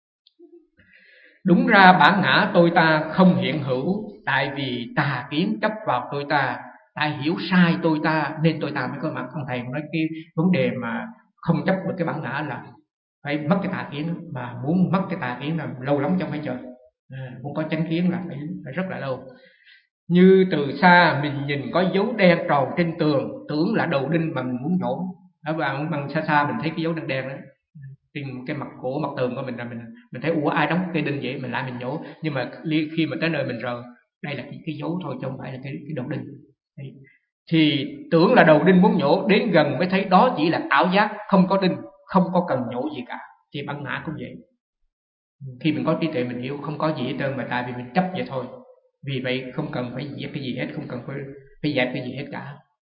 Đúng ra bản ngã tôi ta không hiện hữu, tại vì tà kiến chấp vào tôi ta, tại hiểu sai tôi ta nên tôi ta mới có mặt. Ông thầy nói cái vấn đề mà không chấp được cái bản ngã là phải mất cái tà kiến, mà muốn mất cái tà kiến là lâu lắm trong phải chờ. À, muốn có chánh kiến là phải, phải rất là lâu. Như từ xa mình nhìn có dấu đen tròn trên tường, tưởng là đầu đinh mà mình muốn nhổ. Ở bằng, bằng xa xa mình thấy cái dấu đen đen đó trên cái mặt cổ mặt tường của mình, là mình mình thấy ủa ai đóng cây đinh vậy, mình lại mình nhổ. Nhưng mà khi mà tới nơi mình rờ, đây là cái, cái dấu thôi chứ không phải là cái, cái đầu đinh. Đấy. Thì tưởng là đầu đinh muốn nhổ, đến gần mới thấy đó chỉ là ảo giác, không có đinh, không có cần nhổ gì cả. Thì bản ngã cũng vậy. Khi mình có trí tuệ mình hiểu không có gì hết trơn, mà tại vì mình chấp vậy thôi. Vì vậy không cần phải dẹp cái gì hết, không cần phải, phải dẹp cái gì hết cả.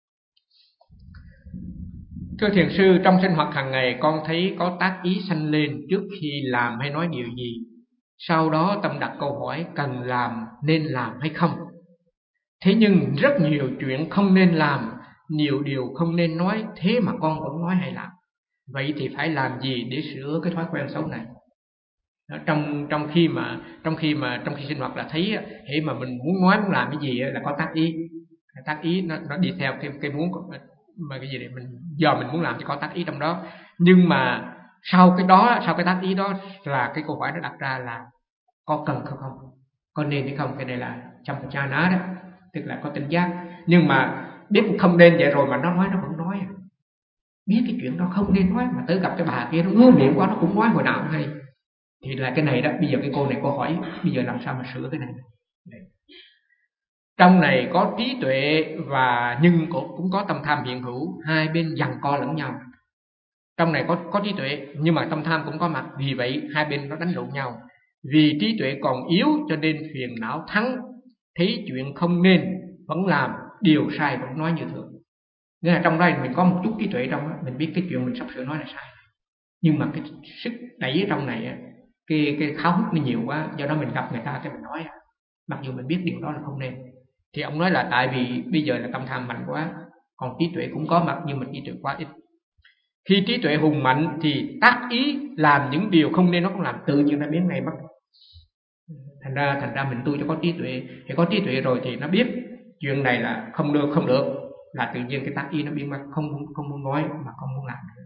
Thưa thiền sư, trong sinh hoạt hàng ngày con thấy có tác ý sanh lên trước khi làm hay nói điều gì. Sau đó tâm đặt câu hỏi cần làm, nên làm hay không. Thế nhưng rất nhiều chuyện không nên làm, nhiều điều không nên nói, thế mà con vẫn nói hay làm. Vậy thì phải làm gì để sửa cái thói quen xấu này? Đó, trong trong khi mà trong khi mà trong khi sinh hoạt là thấy hễ mà mình muốn nói muốn làm cái gì là có tác ý, tác ý nó nó đi theo cái cái muốn mà cái gì để mình giờ mình muốn làm thì có tác ý trong đó. Nhưng mà sau cái đó, sau cái tác ý đó là cái câu hỏi nó đặt ra là có cần không không, có nên hay không. Cái này là Champachana đó, tức là có tỉnh giác. Nhưng mà biết không nên vậy rồi mà nó nói nó vẫn nói, biết cái chuyện đó không nên nói mà tới gặp cái bà kia nó ưa miệng quá nó cũng nói hồi nào cũng hay. Thì là cái này đó, bây giờ cái cô này cô hỏi bây giờ làm sao mà sửa cái này. Đấy. Trong này có trí tuệ và nhưng cũng có tâm tham hiện hữu, hai bên giằng co lẫn nhau. Trong này có có trí tuệ nhưng mà tâm tham cũng có mặt, vì vậy hai bên nó đánh lộn nhau. Vì trí tuệ còn yếu cho nên phiền não thắng, thấy chuyện không nên vẫn làm, điều sai vẫn nói như thường. Nghĩa là trong đây mình có một chút trí tuệ trong đó, mình biết cái chuyện mình sắp sửa nói là sai. Nhưng mà cái sức đẩy ở trong này, cái cái kháo hức nó nhiều quá, do đó mình gặp người ta cái mình nói, mặc dù mình biết điều đó là không nên. Thì ông nói là tại vì bây giờ là tâm tham mạnh quá, còn trí tuệ cũng có mặt nhưng mà trí tuệ quá ít. Khi trí tuệ hùng mạnh thì tác ý làm những điều không nên nó cũng làm, tự nhiên nó biến ngay mất. Thành ra thành ra mình tu cho có trí tuệ, thì có trí tuệ rồi thì nó biết chuyện này là không được không được, là tự nhiên cái tác ý nó biến mất, không không muốn nói mà không muốn làm nữa.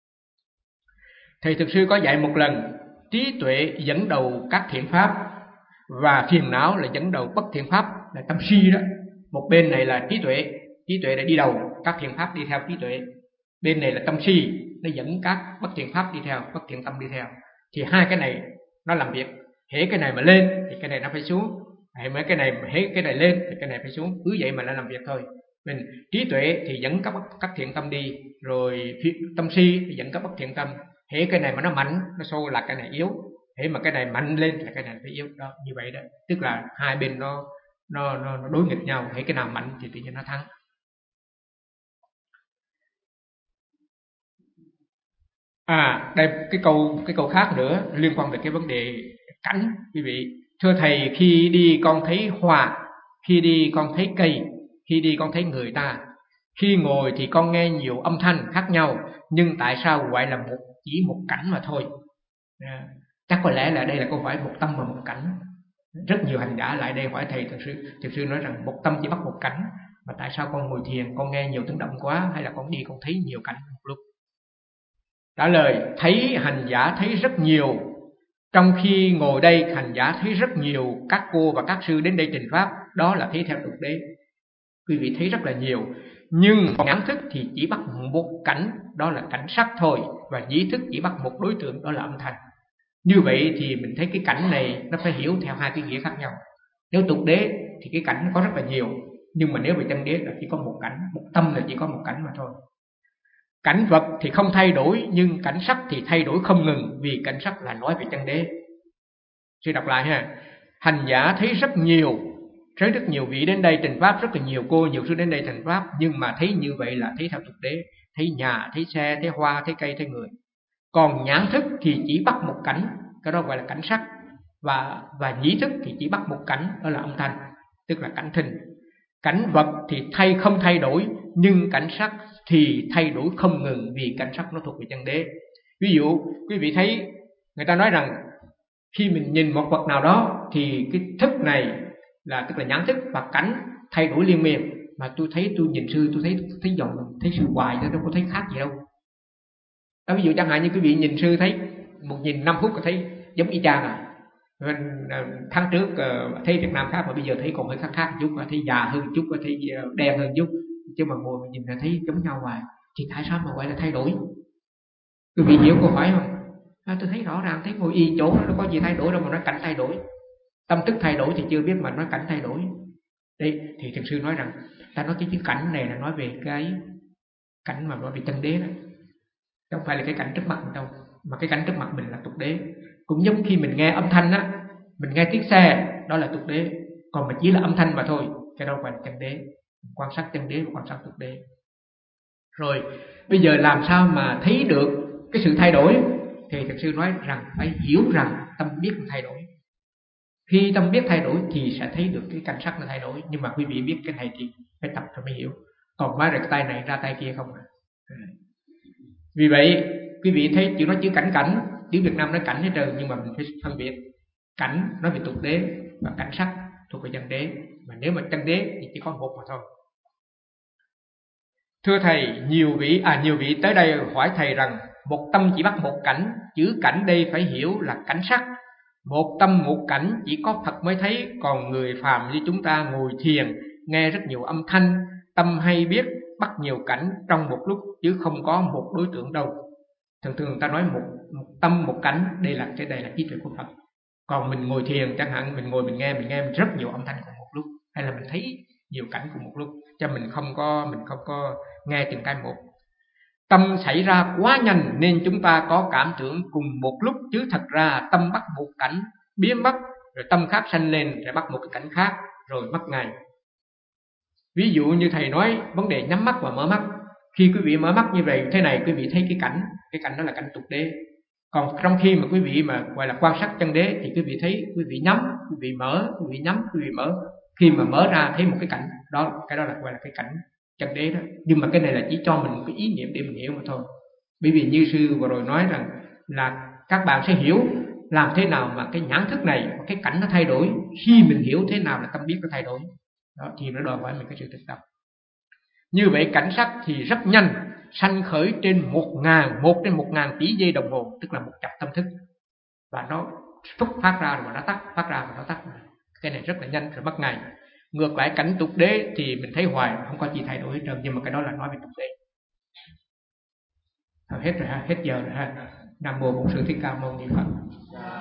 Thầy thực sư có dạy một lần, trí tuệ dẫn đầu các thiện pháp và phiền não là dẫn đầu bất thiện pháp, là tâm si đó. Một bên này là trí tuệ, trí tuệ đã đi đầu, các thiện pháp đi theo trí tuệ. Bên này là tâm si, nó dẫn các bất thiện pháp đi theo, bất thiện tâm đi theo. Thì hai cái này nó làm việc, hễ cái này mà lên thì cái này nó phải xuống, hễ mấy cái này hễ cái này lên thì cái này phải xuống, cứ vậy mà nó làm việc thôi. Mình trí tuệ thì dẫn các các thiện tâm đi, rồi tâm si thì dẫn các bất thiện tâm. Hễ cái này mà nó mạnh nó xô là cái này yếu, hễ mà cái này mạnh lên là cái này phải yếu đó, như vậy đó. Tức là hai bên nó nó nó, nó đối nghịch nhau, hễ cái nào mạnh thì tự nhiên nó thắng. À, đây cái câu cái câu khác nữa liên quan đến cái vấn đề cảnh quý vị. Thưa thầy, khi đi con thấy hoa, khi đi con thấy cây, khi đi con thấy người ta, khi ngồi thì con nghe nhiều âm thanh khác nhau, nhưng tại sao gọi là một chỉ một cảnh mà thôi? À, chắc có lẽ là đây là câu hỏi một tâm và một cảnh. Rất nhiều hành giả lại đây hỏi thầy, thực sự thực sự nói rằng một tâm chỉ bắt một cảnh, mà tại sao con ngồi thiền con nghe nhiều tiếng động quá, hay là con đi con thấy nhiều cảnh một lúc? Trả lời, thấy hành giả thấy rất nhiều. Trong khi ngồi đây hành giả thấy rất nhiều các cô và các sư đến đây trình pháp, đó là thấy theo thực tế. Quý vị thấy rất là nhiều, nhưng nhãn thức thì chỉ bắt một cảnh, đó là cảnh sắc thôi, và nhĩ thức chỉ bắt một đối tượng, đó là âm thanh. Như vậy thì mình thấy cái cảnh này nó phải hiểu theo hai cái nghĩa khác nhau. Nếu tục đế thì cái cảnh nó có rất là nhiều, nhưng mà nếu về chân đế là chỉ có một cảnh, một tâm là chỉ có một cảnh mà thôi. Cảnh vật thì không thay đổi, nhưng cảnh sắc thì thay đổi không ngừng, vì cảnh sắc là nói về chân đế. Sư đọc lại ha. Hành giả thấy rất nhiều, rất rất nhiều vị đến đây trình pháp, rất là nhiều cô, nhiều sư đến đây trình pháp, nhưng mà thấy như vậy là thấy theo thực tế, thấy nhà, thấy xe, thấy hoa, thấy cây, thấy người. Còn nhãn thức thì chỉ bắt một cảnh, cái đó gọi là cảnh sắc, và và nhĩ thức thì chỉ bắt một cảnh, đó là âm thanh, tức là cảnh thinh. Cảnh vật thì thay không thay đổi, nhưng cảnh sắc thì thay đổi không ngừng, vì cảnh sắc nó thuộc về chân đế. Ví dụ quý vị thấy người ta nói rằng khi mình nhìn một vật nào đó thì cái thức này là tức là nhãn thức và cảnh thay đổi liên miên. Mà tôi thấy tôi nhìn sư tôi thấy thấy dòng thấy sư hoài, tôi đâu có thấy khác gì đâu. Đó, ví dụ chẳng hạn như quý vị nhìn sư thấy một nhìn năm phút có thấy giống y chang à. Tháng trước thấy Việt Nam khác mà bây giờ thấy còn hơi khác khác chút, thấy già hơn chút, thấy đen hơn chút, chứ mà ngồi mà nhìn là thấy giống nhau hoài. Thì tại sao mà gọi là thay đổi? Quý vị hiểu câu hỏi không? À, tôi thấy rõ ràng thấy ngồi y chỗ nó có gì thay đổi đâu mà nói cảnh thay đổi. Tâm thức thay đổi thì chưa biết mà nói cảnh thay đổi. Đây thì thiền sư nói rằng ta nói cái chữ cảnh này là nói về cái cảnh mà nói về chân đế đó, không phải là cái cảnh trước mặt mình đâu, mà cái cảnh trước mặt mình là tục đế. Cũng giống khi mình nghe âm thanh á, mình nghe tiếng xe, đó là tục đế, còn mà chỉ là âm thanh mà thôi, cái đó gọi là chân đế. Quan sát chân đế và quan sát tục đế. Rồi bây giờ làm sao mà thấy được cái sự thay đổi? Thì thiền sư nói rằng phải hiểu rằng tâm biết thay đổi. Khi tâm biết thay đổi thì sẽ thấy được cái cảnh sắc nó thay đổi. Nhưng mà quý vị biết cái này thì phải tập phải mới hiểu. Còn nói được tay này ra tay kia không à. Vì vậy quý vị thấy chữ nói chữ cảnh cảnh, tiếng Việt Nam nói cảnh hết trơn, nhưng mà mình phải phân biệt cảnh nói về tục đế và cảnh sắc thuộc về chân đế. Mà nếu mà chân đế thì chỉ có một mà thôi. Thưa thầy, nhiều vị à nhiều vị tới đây hỏi thầy rằng một tâm chỉ bắt một cảnh, chữ cảnh đây phải hiểu là cảnh sắc. Một tâm một cảnh chỉ có Phật mới thấy, còn người phàm như chúng ta ngồi thiền nghe rất nhiều âm thanh, tâm hay biết bắt nhiều cảnh trong một lúc, chứ không có một đối tượng đâu. Thường thường ta nói một, một tâm một cảnh, đây là cái đây là trí tuệ của Phật. Còn mình ngồi thiền chẳng hạn, mình ngồi mình nghe mình nghe rất nhiều âm thanh cùng một lúc, hay là mình thấy nhiều cảnh cùng một lúc, cho mình không có mình không có nghe từng cái một. Tâm xảy ra quá nhanh nên chúng ta có cảm tưởng cùng một lúc, chứ thật ra tâm bắt một cảnh biến mất, rồi tâm khác sanh lên, rồi bắt một cái cảnh khác, rồi mất ngay. Ví dụ như thầy nói vấn đề nhắm mắt và mở mắt. Khi quý vị mở mắt như vậy thế này, quý vị thấy cái cảnh, cái cảnh đó là cảnh tục đế. Còn trong khi mà quý vị mà gọi là quan sát chân đế thì quý vị thấy quý vị nhắm, quý vị mở, quý vị nhắm, quý vị mở. Khi mà mở ra thấy một cái cảnh đó, cái đó là gọi là cái cảnh chân đế đó. Nhưng mà cái này là chỉ cho mình một cái ý niệm để mình hiểu mà thôi. Bởi vì như sư vừa rồi nói rằng là các bạn sẽ hiểu làm thế nào mà cái nhãn thức này, cái cảnh nó thay đổi. Khi mình hiểu thế nào là tâm biết nó thay đổi đó, thì nó đòi hỏi mình cái sự thực tập. Như vậy cảnh sắc thì rất nhanh, sanh khởi trên một ngàn, một trên một ngàn tỷ giây đồng hồ, tức là một chập tâm thức, và nó phúc phát ra rồi nó tắt, phát ra rồi nó tắt. Cái này rất là nhanh rồi mất ngày. Ngược lại cảnh tục đế thì mình thấy hoài không có gì thay đổi hết trơn, nhưng mà cái đó là nói về tục đế. Hết rồi ha, hết giờ rồi ha. Nam mô Bổn Sư Thích Ca Mâu Ni Phật.